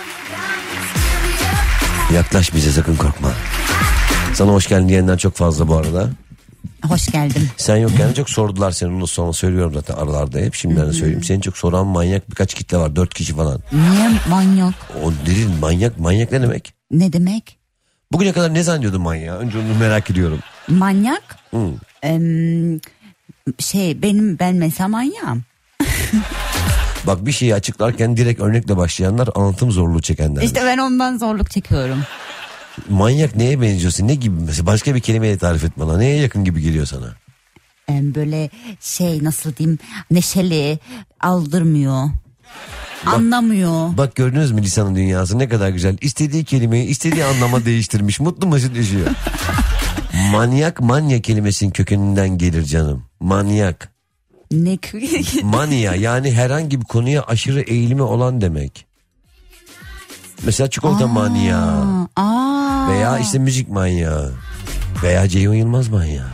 Yaklaş bize, sakın korkma. Sana hoş geldin diyenler çok fazla bu arada.
Hoş geldin.
Sen yokken çok sordular seni, onu sonra söylüyorum zaten aralarda hep, şimdiden de söyleyeyim. Seni çok soran manyak birkaç kitle var, dört kişi falan.
Niye manyak?
O dedin manyak, manyak ne demek?
Ne demek?
Bugüne kadar ne zannediyordun manyağı? Önce onu merak ediyorum.
Manyak?
Hı.
Em, şey benim ben mesela manyağım.
Bak, bir şeyi açıklarken direkt örnekle başlayanlar anlatım zorluğu çekenler.
İşte ben ondan zorluk çekiyorum.
Manyak neye benziyorsun? Ne gibi mesela? Başka bir kelimeyle tarif et bana. Neye yakın gibi geliyor sana?
Em, böyle şey nasıl diyeyim, neşeli, aldırmıyor.
Bak,
anlamıyor.
Bak gördünüz mü lisanın dünyası ne kadar güzel. İstediği kelimeyi istediği anlama değiştirmiş. Mutlu mesut yaşıyor. Manyak, manya kelimesinin kökeninden gelir canım. Manyak.
Ne?
Mania yani herhangi bir konuya aşırı eğilimi olan demek. Mesela çikolata manya.
Aa.
Veya işte müzik manyağı. Veya Ceyhun Yılmaz manyağı.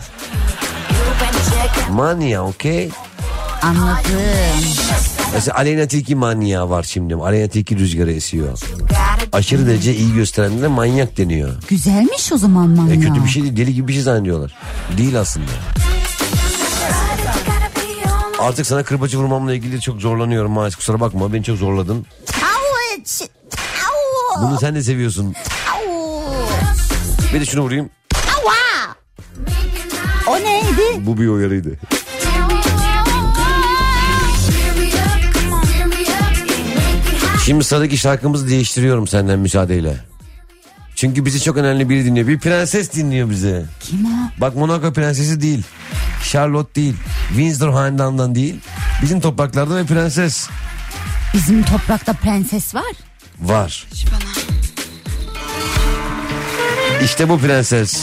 Manya, okey?
Anladım.
Mesela Aleyna Tilki manyağı var şimdi. Aleyna Tilki rüzgarı esiyor. Aşırı derece iyi gösterenlere manyak deniyor.
Güzelmiş o zaman manyak.
E kötü bir şey değil, deli gibi bir şey zannediyorlar. Değil aslında. Artık sana kırbacı vurmamla ilgili çok zorlanıyorum maalesef, kusura bakma, beni çok zorladın.
Au, au.
Bunu sen de seviyorsun.
Au.
Bir de şunu vurayım.
Aua. O neydi?
Bu bir uyarıydı. Şimdi sıradaki şarkımızı değiştiriyorum senden müsaadeyle. Çünkü bizi çok önemli biri dinliyor. Bir prenses dinliyor bizi.
Kim o?
Bak Monaco prensesi değil. Charlotte değil. Windsor hanedanından değil. Bizim topraklarda ve prenses.
Bizim toprakta prenses var.
Var. İşte bu prenses.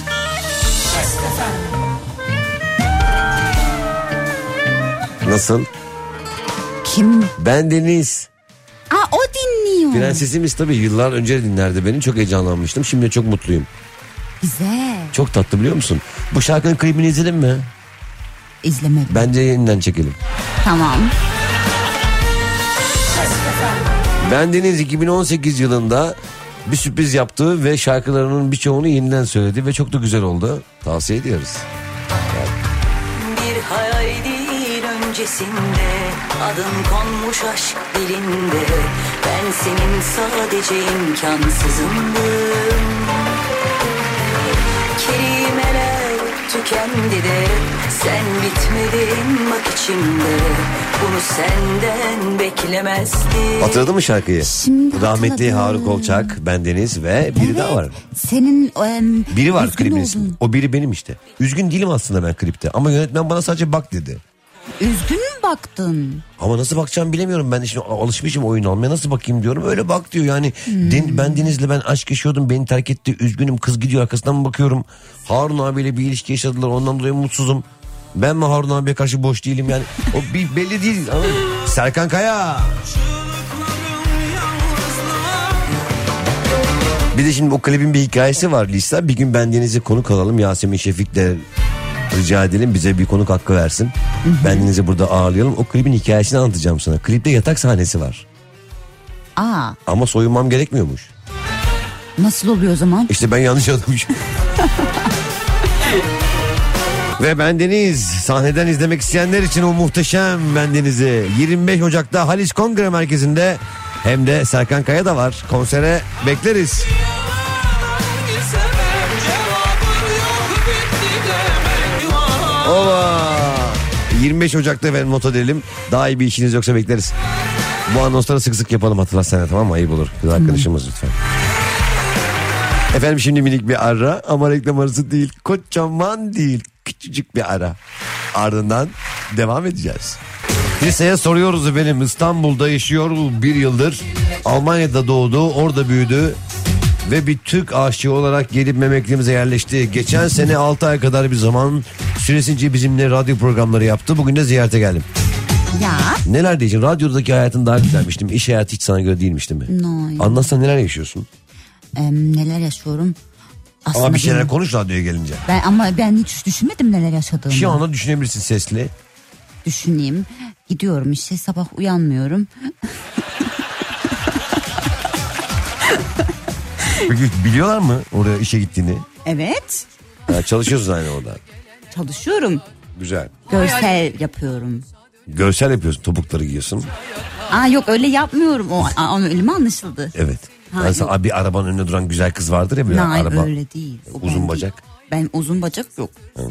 Nasıl?
Kim?
Ben Deniz.
Aa, o dinliyor.
Prensesimiz tabii yıllar önce dinlerdi beni. Çok heyecanlanmıştım. Şimdi çok mutluyum.
Güzel.
Çok tatlı, biliyor musun? Bu şarkının klibini izledin mi?
İzlemedim.
Bence yeniden çekelim.
Tamam.
Ben Deniz iki bin on sekiz yılında bir sürpriz yaptı ve şarkılarının birçoğunu yeniden söyledi ve çok da güzel oldu. Tavsiye ediyoruz.
Bir hayal değil öncesinde, adın konmuş aşk dilinde. Ben senin sadece imkansızındım. Kelimeler tükendi de sen bitmedin bak içimde. Bunu senden beklemezdim.
Hatırladın mı şarkıyı?
Şimdi
Rahmetli
hatırladım.
Harun Kolçak, Ben Deniz ve biri
Evet.
daha var.
Senin um,
Biri var
üzgün
klibin ismi.
oldun.
O biri benim işte. Üzgün değilim aslında ben klipte. Ama yönetmen bana sadece bak dedi.
Üzgün mü baktın?
Ama nasıl bakacağımı bilemiyorum. Ben de şimdi alışmışım oyun almaya. Nasıl bakayım diyorum. Öyle bak diyor yani.
Hmm.
Den, ben Deniz'le ben aşk yaşıyordum. Beni terk etti. Üzgünüm. Kız gidiyor. Arkasından bakıyorum. Harun abiyle bir ilişki yaşadılar. Ondan dolayı mutsuzum. Ben mi Harun abiye karşı boş değilim yani. O bir belli değil. Anladın mı? Serkan Kaya. Bir de şimdi o klibin bir hikayesi var Lisa. Bir gün Ben Deniz'e konuk alalım. Yasemin Şefik'le rica edelim. Bize bir konuk hakkı versin. Ben Deniz'i burada ağırlayalım. O klibin hikayesini anlatacağım sana. Klipte yatak sahnesi var.
Aa,
Ama soyunmam gerekmiyormuş.
nasıl oluyor o zaman?
İşte ben yanlış anlamışım. Ve Ben Deniz, sahneden izlemek isteyenler için o muhteşem Ben Deniz'i yirmi beş Ocak'ta Halis Kongre Merkezi'nde, hem de Serkan Kaya da var. Konsere bekleriz. Ova! yirmi beş Ocak'ta efendim, not edelim. Daha iyi bir işiniz yoksa bekleriz. Bu anonsları sık sık yapalım, hatırlatsana, tamam mı? Ayıp olur. Kız arkadaşımız lütfen. Efendim şimdi minik bir ara, ama reklam arası değil, kocaman değil, küçücük bir ara. Ardından devam edeceğiz. Liseye soruyoruz efendim, İstanbul'da yaşıyor bir yıldır. Almanya'da doğdu, orada büyüdü. Ve bir Türk aşığı olarak gelip memleketimize yerleşti. Geçen sene altı ay kadar bir zaman süresince bizimle radyo programları yaptı. Bugün de ziyarete geldim.
Ya.
Neler diyeceğim? Radyodaki hayatın daha güzelmiş değil mi? İş hayatı hiç sana göre değilmiş değil mi?
No.
Anlatsana, neler yaşıyorsun?
Ee, neler yaşıyorum? Aslında
Ama bir şeyler
benim-
konuş radyoya gelince.
Ben, ama ben hiç düşünmedim neler yaşadığımı.
Şu anda düşünebilirsin sesli.
Düşüneyim. Gidiyorum işte, sabah uyanmıyorum.
Peki biliyorlar mı oraya işe gittiğini?
Evet.
Ha, çalışıyorsun aynı orada.
Çalışıyorum.
Güzel.
Görsel yapıyorum.
Görsel yapıyorsun, topukları giyiyorsun.
Aa, yok öyle yapmıyorum. O aa, öyle mi anlaşıldı?
Evet.
Ha,
Yani
yok.
bir arabanın önünde duran güzel kız vardır ya, böyle
Hayır,
araba.
öyle değil. O
Uzun
ben
bacak.
değil. Ben uzun bacak yok.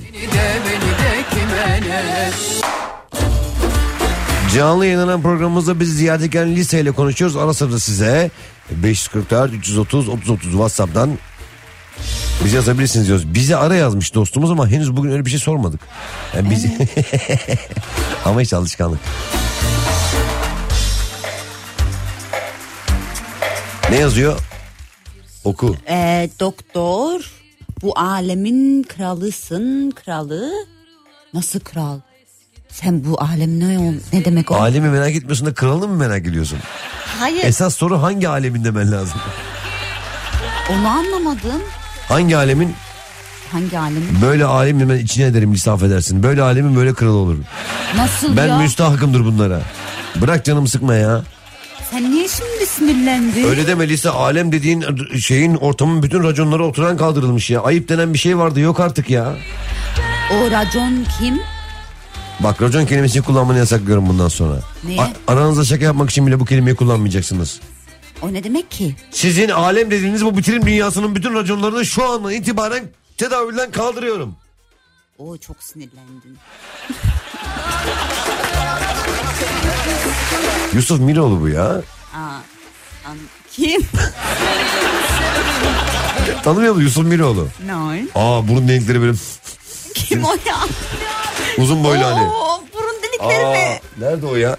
Canlı yayınlanan programımızda bizi ziyaret eden Lisa ile konuşuyoruz. Ara sıra size beş yüz kırk dört üç yüz otuz otuz otuz WhatsApp'tan bizi yazabilirsiniz diyoruz. Bizi ara yazmış dostumuz ama henüz bugün öyle bir şey sormadık. Yani bizi... ama hiç alışkanlık. Ne yazıyor? Oku.
Ee, doktor, bu alemin kralısın, kralı. Nasıl kral? Sen bu alem ne o? Ne demek o?
Alemi merak etmiyorsun da kralını mı merak ediyorsun?
Hayır.
Esas soru hangi alemin demen lazım?
Onu anlamadım.
Hangi alemin?
Hangi alem?
Böyle alemin ben içine ederim lise affedersin. Böyle alemin böyle kralı olur.
Nasıl
ben
ya?
Ben müstahakımdır bunlara. Bırak canımı sıkma ya.
Sen niye şimdi sinirlendin?
Öyle deme Lisa, alem dediğin şeyin ortamın bütün raconları oturan kaldırılmış ya. Ayıp denen bir şey vardı, yok artık ya.
O racon kim?
Bak racon kelimesini kullanmanı yasaklıyorum bundan sonra.
Niye?
A- aranızda şaka yapmak için bile bu kelimeyi kullanmayacaksınız.
O ne demek ki?
Sizin alem dediğiniz bu bitirim dünyasının bütün raconlarını şu andan itibaren tedavülden kaldırıyorum.
Oo, çok sinirlendim.
Yusuf Miroğlu bu ya.
Aa, an, kim?
Tanımıyor musun Yusuf Miroğlu?
Nein.
Aa, burun delikleri böyle.
Kim o ya?
Uzun boylu
Oo,
hani.
burun delikleri
Aa,
mi?
nerede o ya?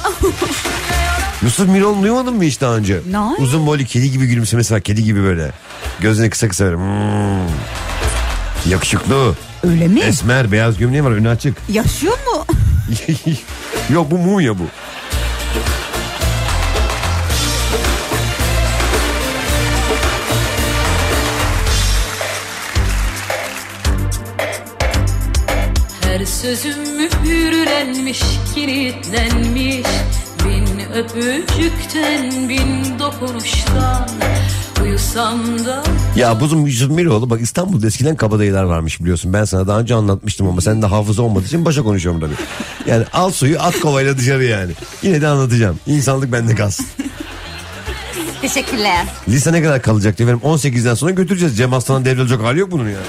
Yusuf Miroğlu duymadın mı hiç daha önce?
Nein.
Uzun boylu, kedi gibi gülümsemesi var, kedi gibi böyle. Gözlerini kısa kısa böyle. Hmm. Yakışıklı.
Öyle mi?
Esmer, beyaz gömleği var, önü açık.
Yaşıyor mu?
Yok, bu mumya bu.
Her sözüm mühürlenmiş, kilitlenmiş. Bin öpücükten, bin dokunuştan uyusam da...
Ya buzum Yusuf Miroğlu, bak İstanbul'da eskiden kabadayılar varmış biliyorsun. Ben sana daha önce anlatmıştım ama senin de hafıza olmadığı için başa konuşuyorum tabii. Yani al suyu, at kovayla dışarı yani. Yine de anlatacağım. İnsanlık bende kalsın.
Teşekkürler.
Lise ne kadar kalacak diye, on sekizden sonra götüreceğiz. Cem Aslan'ın devrilecek hali yok bunun ya.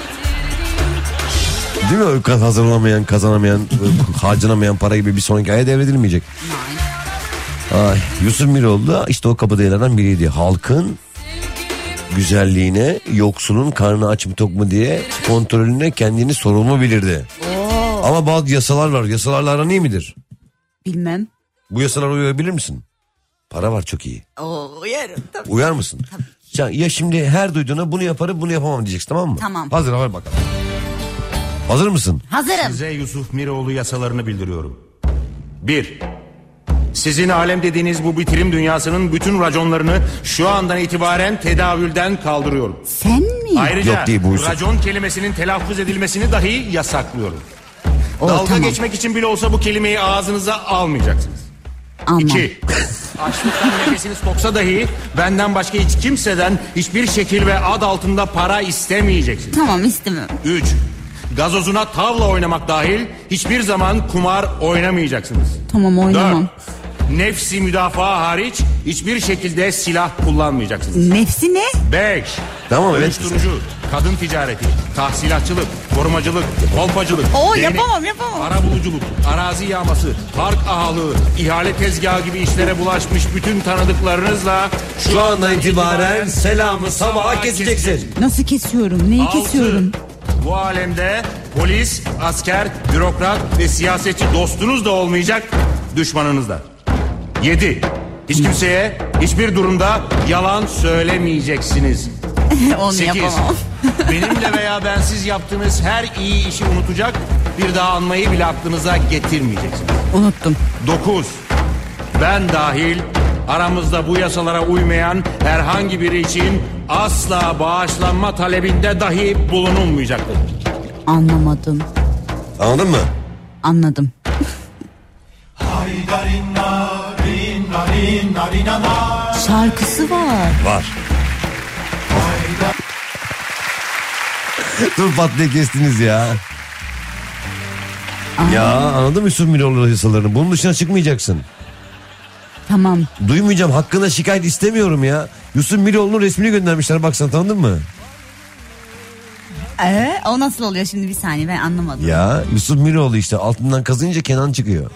Değil mi? Hazırlamayan, kazanamayan, harcanamayan para gibi bir sonraki aya devredilmeyecek. Ay, Yusuf Miroğlu da işte o kabadayılardan biriydi. Halkın güzelliğine, yoksulun karnı aç mı tok mu diye kontrolüne kendini sorumlu bilirdi.
Oo.
Ama bazı yasalar var. Yasalarla aran iyi midir?
Bilmem.
Bu yasalara uyabilir misin? Para var, çok iyi.
Oo, uyarım tabii.
Uyar mısın?
Tabii.
Ya, ya şimdi her duyduğuna bunu yaparım, bunu yapamam diyeceksin, tamam mı?
Tamam.
Hazır, hadi bakalım. Hazır mısın?
Hazırım.
Size Yusuf Miroğlu yasalarını bildiriyorum. Bir. Sizin alem dediğiniz bu bitirim dünyasının bütün raconlarını şu andan itibaren tedavülden kaldırıyorum.
Sen mi?
Ayrıca
Yok değil, bu Yusuf.
racon kelimesinin telaffuz edilmesini dahi yasaklıyorum.
O,
Dalga
tamam.
geçmek için bile olsa bu kelimeyi ağzınıza almayacaksınız.
Almam.
İki. Açlıktan nefesiniz koksa dahi benden başka hiç kimseden hiçbir şekil ve ad altında para istemeyeceksiniz.
Tamam, istemem.
Üç. Gazozuna tavla oynamak dahil hiçbir zaman kumar oynamayacaksınız.
Tamam, oynamam.
Dört. Nefsi müdafaa hariç hiçbir şekilde silah kullanmayacaksınız.
Nefsi ne?
Beş.
Tamam, evet.
Uyuşturucu, kadın ticareti, tahsilatçılık, korumacılık, kolpacılık.
Oo,
değnek,
yapamam, yapamam.
Ara buluculuk, arazi yağması, park ahalığı, ihale tezgahı gibi işlere bulaşmış bütün tanıdıklarınızla
Şu andan itibaren selamı sabaha keseceksin.
Nasıl kesiyorum? Neyi
Altı.
kesiyorum?
Bu alemde polis, asker, bürokrat ve siyasetçi dostunuz da olmayacak, düşmanınız da. Yedi. Hiç kimseye hiçbir durumda yalan söylemeyeceksiniz.
Onu
Sekiz.
yapamam.
Benimle veya bensiz yaptığınız her iyi işi unutacak, bir daha anmayı bile aklınıza getirmeyeceksiniz.
Unuttum.
Dokuz. Ben dahil aramızda bu yasalara uymayan herhangi biri için asla bağışlanma talebinde dahi bulunulmayacaktır.
Anlamadım.
Anladın mı?
Anladım. Şarkısı var.
Var. Dur, pat diye kestiniz ya.
Aa.
Ya anladın mı Yusuf Miroğlu yasalarını? Bunun dışına çıkmayacaksın.
Tamam.
Duymayacağım, hakkında şikayet istemiyorum ya. Yusuf Miroğlu'nun resmini göndermişler, baksana, tanıdın mı?
Ee, o nasıl oluyor şimdi, bir saniye, ben anlamadım.
Ya Yusuf Miroğlu işte, altından kazınca Kenan çıkıyor.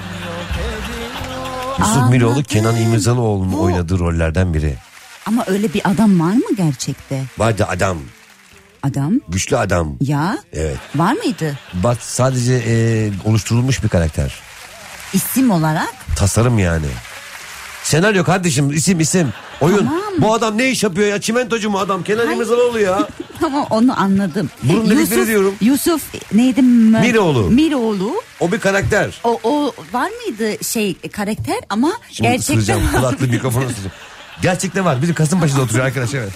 Yusuf
Anladım.
Miroğlu Kenan İmirzalıoğlu'nun
Bu-
oynadığı rollerden biri.
Ama öyle bir adam var mı gerçekte?
Vardı adam.
Adam?
Güçlü adam.
Ya?
Evet.
Var mıydı?
Bak, sadece e, oluşturulmuş bir karakter.
İsim olarak?
Tasarım yani. Senaryo kardeşim, isim isim. Oyun.
Tamam.
Bu adam ne iş yapıyor ya? Çimentocu mu adam? Kenan İmirzalıoğlu ya.
Tamam, onu anladım.
Burun delikleri diyorum.
Yusuf neydi?
Miroğlu.
Miroğlu.
O bir karakter.
O, o var mıydı şey karakter ama
Şimdi
gerçekten
ısıracağım kulaklı mikrofonu ısıracağım. Gerçekten var. Bizim Kasımpaşa'da oturuyor arkadaş, evet.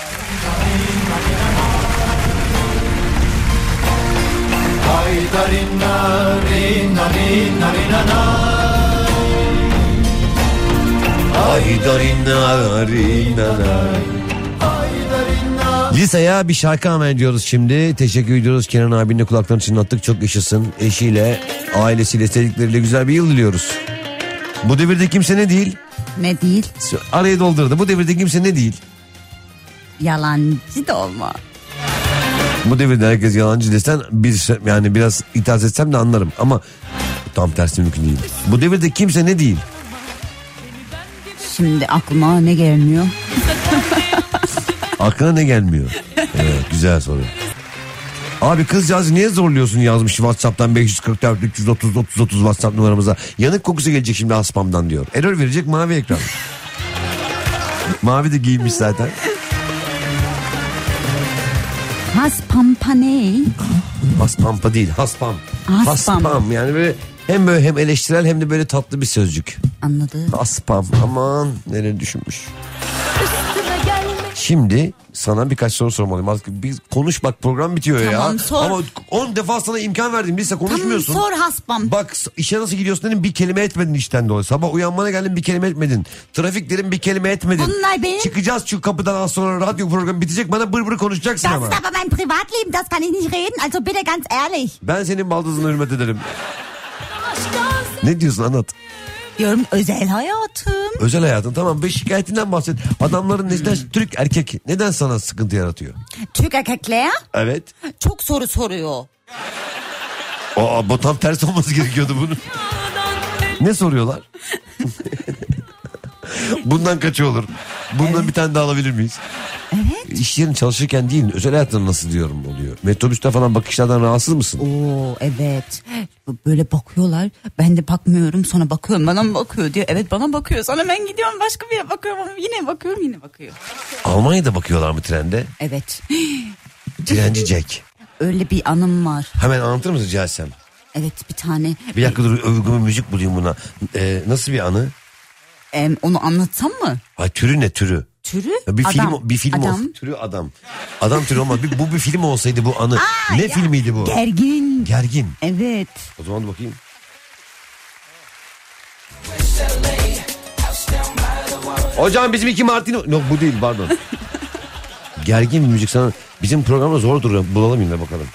Lisa'ya bir şarkı hemen ediyoruz şimdi. Teşekkür ediyoruz. Kenan abinin de kulaklarını çınlattık. Çok yaşasın. Eşiyle, ailesiyle, sevdikleriyle güzel bir yıl diliyoruz. Bu devirde kimse ne değil?
Ne değil?
Arayı doldurdu. Bu devirde kimse ne değil?
Yalancı da olma.
Bu devirde herkes yalancı desen bir yani biraz itaat etsem de anlarım ama tam tersi mümkün değil. Bu devirde kimse ne değil?
Şimdi aklıma ne gelmiyor?
Aklına ne gelmiyor? Evet, güzel soru. Abi kızcağızı niye zorluyorsun yazmış WhatsApp'tan beş yüz kırk dört üç yüz otuz otuz otuz WhatsApp numaramıza. Yanık kokusu gelecek şimdi Aspam'dan diyor. Error verecek, mavi ekran. Mavi de giyinmiş zaten.
Haspampa ne?
Haspampa değil, haspam.
Haspam.
Haspam yani böyle hem böyle hem eleştirel hem de böyle tatlı bir sözcük.
Anladım.
Haspam, aman nereye düşünmüş. Şimdi sana birkaç soru sormalıyım. Artık bir konuş bak, program bitiyor
Tamam,
ya.
sor.
Ama on defa sana imkan verdim. Lise konuşmuyorsun.
Tamam, sor haspam.
Bak işe nasıl gidiyorsun dedim, bir kelime etmedin işten dolayı. Sabah uyanmana geldin, bir kelime etmedin. Trafik dedim, bir kelime etmedin.
Bunlar benim.
Çıkacağız şu kapıdan, az sonra radyo programı bitecek, bana bır bır konuşacaksın
Das
ama.
ist aber mein Privatleben, das kann ich nicht reden. Also bitte ganz ehrlich.
Ben senin baldızına hürmet ederim. Ne diyorsun, anlat.
Diyorum özel hayatım.
Özel hayatın, tamam, bir şikayetinden bahset. Adamların neden, Türk erkek neden sana sıkıntı yaratıyor?
Türk erkekler
Evet.
çok soru soruyor.
Aa, bu tam tersi olması gerekiyordu bunun. Ne soruyorlar? Bundan kaçı olur? Bundan evet. Bir tane daha alabilir miyiz?
Evet.
İş yerin çalışırken değil, özel hayatın nasıl diyorum oluyor. Metrobüste falan bakışlardan rahatsız mısın?
Oo evet. Böyle bakıyorlar. Ben de bakmıyorum, sonra bakıyorum. Bana mı bakıyor diyor. Evet bana bakıyor. Sonra ben gidiyorum başka bir yere bakıyorum. Ama yine bakıyorum, yine bakıyor.
Almanya'da bakıyorlar mı trende?
Evet.
Trenci Jack.
Öyle bir anım var.
Hemen anlatır mısın rica etsem?
Evet bir tane.
Bir dakika dur, övgümü müzik bulayım buna. Ee, nasıl bir anı?
Ee, onu anlatsam mı?
Ay, türü ne türü?
Türü?
Ya bir
adam.
film, bir film
adam.
olsun. Türü adam. Adam türü olmaz. Bir, bu bir film olsaydı bu anı.
Aa,
ne
ya,
filmiydi bu?
Gergin.
Gergin.
Evet.
O zaman dur bakayım. Hocam bizim iki Martino... Yok bu değil, pardon. Gergin bir müzik sana... Bizim programda zor duruyor. Bulalım yine bakalım.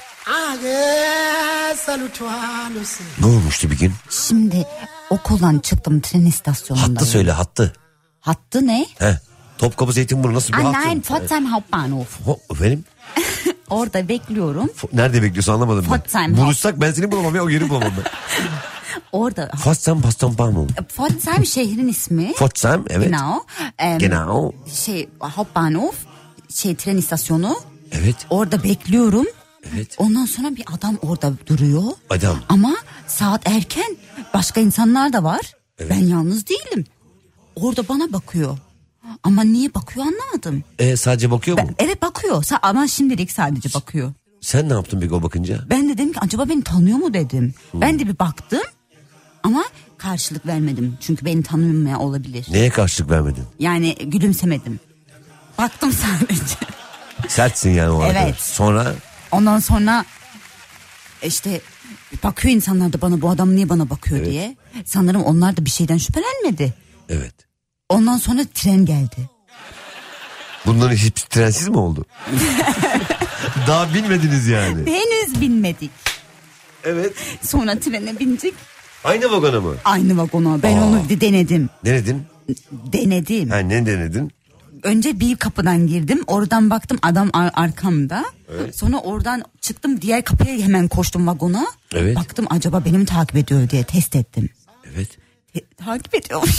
Ne olmuştu bir gün?
Şimdi okuldan çıktım, tren istasyonundayım.
Hattı söyle, hattı.
Hattı ne?
He. Topkapı Zeytinburnu nasıl bir
Ah,
hattı?
nein, Pforzheim Hauptbahnhof.
Ho, efendim?
Orada bekliyorum.
Nerede bekliyorsun anlamadım ben.
Pforzheim.
Buluşsak ben seni bulamam ya, o yeri bulamam ben.
Orada.
Pforzheim Hauptbahnhof.
Pforzheim şehrin ismi.
Pforzheim, evet.
Genau. Ähm,
Genau.
Şey Hauptbahnhof, şey tren istasyonu.
Evet.
Orada bekliyorum.
Evet.
Ondan sonra bir adam orada duruyor.
Adam.
Ama saat erken. Başka insanlar da var.
Evet.
Ben yalnız değilim. Orada bana bakıyor. Ama niye bakıyor anlamadım.
E, sadece bakıyor mu?
Ben, evet bakıyor. Sa- ama şimdilik sadece bakıyor.
Sen ne yaptın peki o bakınca?
Ben de dedim ki acaba beni tanıyor mu dedim. Hmm. Ben de bir baktım. Ama karşılık vermedim. Çünkü beni tanımaya olabilir.
Neye karşılık vermedin?
Yani gülümsemedim. Baktım sadece.
Sertsin yani o arada.
Evet.
Sonra?
Ondan sonra işte bakıyor insanlar da bana, bu adam niye bana bakıyor
Evet.
diye. Sanırım onlar da bir şeyden şüphelenmedi.
Evet.
Ondan sonra tren geldi.
Bunların hepsi trensiz mi oldu? Daha binmediniz yani.
Henüz binmedik.
Evet.
Sonra trene bindik.
Aynı vagona mı?
Aynı vagona. Ben
Aa.
onu de- denedim.
Denedin?
Denedim.
Ha, ne denedin?
Önce bir kapıdan girdim. Oradan baktım adam ar- arkamda.
Evet.
Sonra oradan çıktım, diğer kapıya hemen koştum vagona.
Evet.
Baktım acaba beni mi takip ediyor diye test ettim.
Evet.
Te- takip ediyormuş.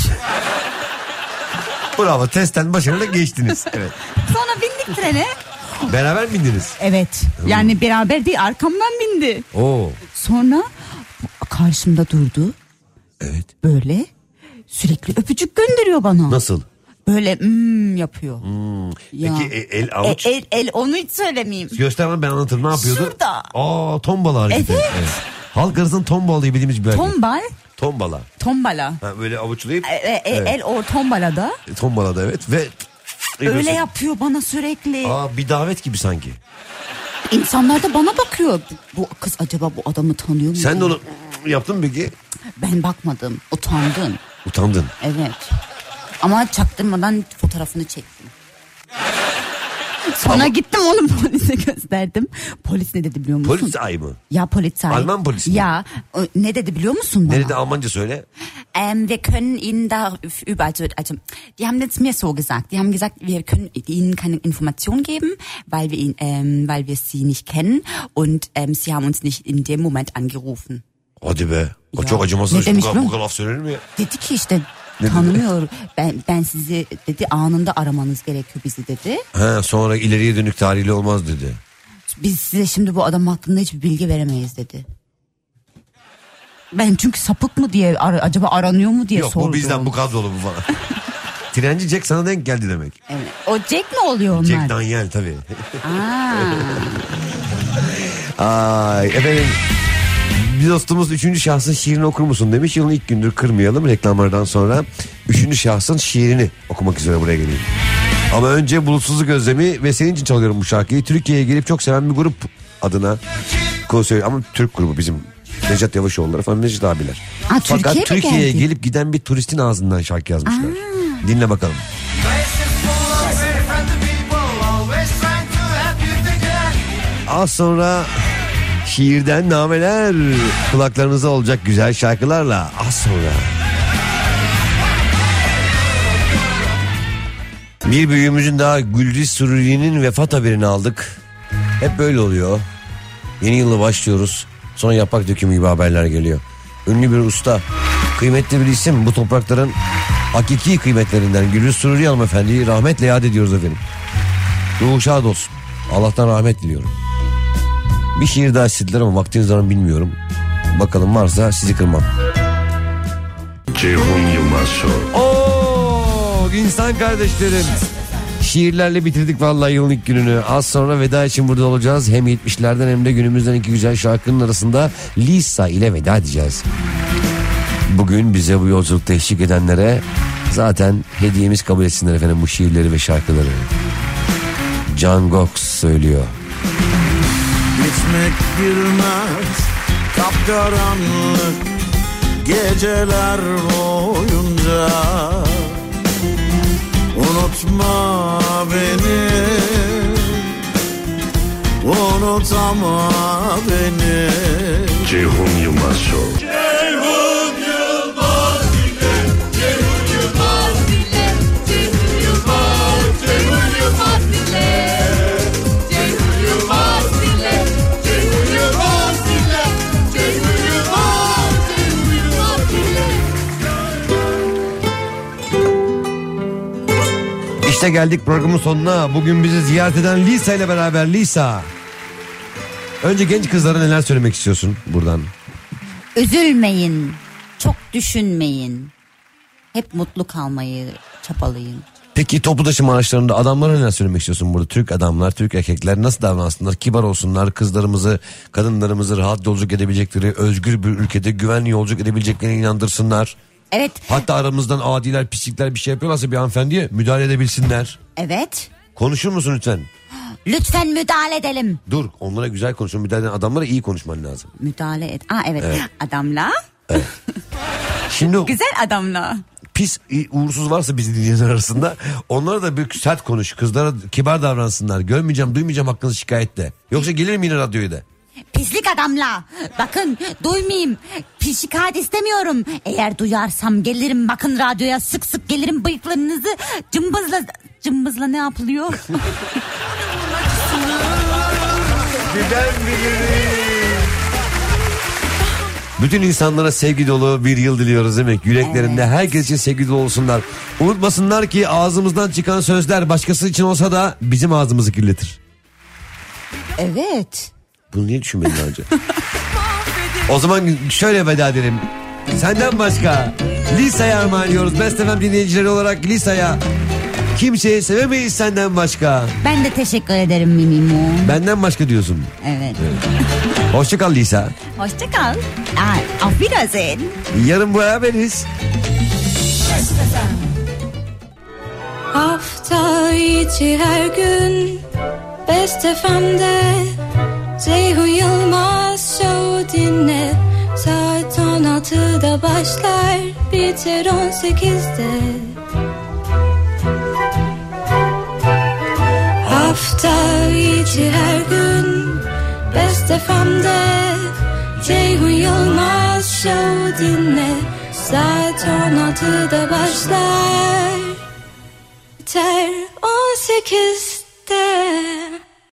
Bravo, testten başarıyla geçtiniz. Evet.
Sonra bindik trene.
Beraber mi bindiniz?
Evet. Yani beraber değil, arkamdan bindi.
Oo.
Sonra karşımda durdu.
Evet.
Böyle sürekli öpücük gönderiyor bana.
Nasıl?
Böyle mm yapıyor.
Hmm.
Ya.
Peki e, el avuç?
E, el, el onu hiç söylemeyeyim.
Göstermem, ben anlatırım, ne yapıyordu?
Şurada.
Aa, tombala hareketi.
Evet.
Evet. Halk arasında tombala diye bildiğimiz bir hareket.
Tombal.
Tombala.
Tombala.
Ha, böyle avuçlayıp.
E, e,
evet.
El o tombalada.
E, tombalada evet ve.
Öyle yapıyor bana sürekli.
Aa, bir davet gibi sanki.
İnsanlar da bana bakıyor. Bu kız acaba bu adamı tanıyor mu?
Sen de onu yaptın mı peki?
Ben bakmadım. Utandın.
Utandın.
Evet. Ama çaktırmadan fotoğrafını çektim. Sonra
Ama...
gittim onu polise gösterdim. Polis ne dedi biliyor musun?
Polizei mı?
Ja, Polizei.
Alman polisi mi?
Ya, ne dedi biliyor musun bana?
Ne dedi, Almanca söyle.
Ähm, wir können Ihnen da über, also, also, die haben jetzt mir so gesagt, die haben gesagt, wir können Ihnen keine Information geben, weil wir ihn, ähm, weil wir Sie nicht kennen und ähm, Sie haben uns nicht in dem Moment angerufen.
Hadi be. O
Ya,
çok acımasız.
ne demiş
Bu kadar,
bu?
bu kadar laf söylenir mi ya?
Dedi ki işte
Ne
tanımıyor. Ben ben sizi dedi anında aramanız gerekiyor bizi dedi.
Ha, sonra ileriye dönük tarihli olmaz dedi.
Biz size şimdi bu adam hakkında hiçbir bilgi veremeyiz dedi. Ben çünkü sapık mı diye ar- acaba aranıyor mu diye
Yok,
sordum.
bu bizden, bu kadrolu bu falan. Trenci Jack sana denk geldi demek.
Evet. O Jack ne oluyor onlar?
Jack Daniel tabii.
Aa.
Ay efendim, bir dostumuz üçüncü şahsın şiirini okur musun demiş. Yılın ilk gündür, kırmayalım, reklamlardan sonra üçüncü şahsın şiirini okumak üzere buraya geleyim. Ama önce Bulutsuzluk Özlemi ve senin için çalıyorum bu şarkıyı. Türkiye'ye gelip çok seven bir grup adına konser, ama Türk grubu, bizim Necat Yavaşoğulları falan, Necdet abiler.
Aa,
Fakat
Türkiye
Türkiye'ye
geldi?
gelip giden bir turistin ağzından şarkı yazmışlar. Aa. Dinle bakalım. Az sonra şiirden nameler, kulaklarınıza olacak güzel şarkılarla az sonra. Bir büyüğümüzün daha, Gülriz Sururi'nin vefat haberini aldık. Hep böyle oluyor. Yeni yıla başlıyoruz, sonra yaprak dökümü gibi haberler geliyor. Ünlü bir usta, kıymetli bir isim, bu toprakların hakiki kıymetlerinden Gülriz Sururi hanımefendiyi rahmetle yad ediyoruz efendim. Ruhu şad olsun. Allah'tan rahmet diliyorum. Bir şiir daha istediler ama vaktiniz var mı bilmiyorum. Bakalım, varsa sizi kırmam.
Ceyhun Yılmaz Show.
Oo, insan kardeşlerim. Şiirlerle bitirdik vallahi yılın ilk gününü. Az sonra veda için burada olacağız. Hem yetmişlerden hem de günümüzden iki güzel şarkının arasında Lisa ile veda edeceğiz. Bugün bize bu yolculukta eşlik edenlere zaten hediyemiz kabul etsinler efendim bu şiirleri ve şarkıları. Can Gox söylüyor.
Bitmek bilmez kapkaranlık geceler boyunca, unutma beni, unutama beni.
Ceyhun Yılmaz Show.
Ceyhun Yılmaz dinle, Ceyhun Yılmaz dinle, Ceyhun Yılmaz, Ceyhun Yılmaz dinle, Ceyhun Yılmaz dinle, Ceyhun Yılmaz dinle, Ceyhun Yılmaz, Ceyhun Yılmaz dinle.
İşte geldik programın sonuna. Bugün bizi ziyaret eden Lisa ile beraber. Lisa, önce genç kızlara neler söylemek istiyorsun buradan?
Üzülmeyin, çok düşünmeyin. Hep mutlu kalmayı çabalayın.
Peki toplu taşıma araçlarında adamlara neler söylemek istiyorsun burada? Türk adamlar, Türk erkekler nasıl davransınlar? Kibar olsunlar, kızlarımızı, kadınlarımızı rahat yolculuk edebilecekleri, özgür bir ülkede güvenli yolculuk edebileceklerine inandırsınlar.
Evet.
Hatta aramızdan adiler, pislikler bir şey yapıyorlarsa bir hanımefendiye müdahale edebilsinler.
Evet.
Konuşur musun lütfen?
Lütfen müdahale edelim.
Dur, onlara güzel konuşun. Müdahale eden adamlara iyi konuşman lazım.
Müdahale et. Aa evet.
Evet.
Adamla.
Evet. Şimdi o
Güzel adamla.
pis, uğursuz varsa bizi dinleyenler arasında, onlara da bir sert konuş. Kızlara kibar davransınlar. Görmeyeceğim, duymayacağım hakkınızı şikayetle. Yoksa gelirim yine radyoya da.
Pislik adamla. Bakın duymayayım. Pis şikayet istemiyorum. Eğer duyarsam gelirim, bakın radyoya sık sık gelirim, bıyıklarınızı cımbızla... Cımbızla ne yapılıyor?
Giden bilirim. Bütün insanlara sevgi dolu bir yıl diliyoruz demek. Yüreklerinde evet. Herkes için sevgi dolu olsunlar. Unutmasınlar ki ağzımızdan çıkan sözler başkası için olsa da bizim ağzımızı kirletir.
Evet.
Bunu niye düşünmedin daha önce? O zaman şöyle veda edelim. Senden başka Lisa'ya armağan ediyoruz. Best F M dinleyicileri olarak Lisa'ya Kimseye sevemeyiz senden başka.
Ben de teşekkür ederim Mimimo.
Benden başka diyorsun.
Evet.
Evet. Hoşça kal Lisa.
Hoşça kal. Aa, auf Wiedersehen.
Yarın beraberiz.
Hafta içi her gün Best F M'de Ceyhun Yılmaz Show dinle. Saat on altıda başlar, biter on sekizde. Hafta içi her gün Best F M'de Ceyhun Yılmaz Show dinle. Saat on altıda başlar, biter on sekizde.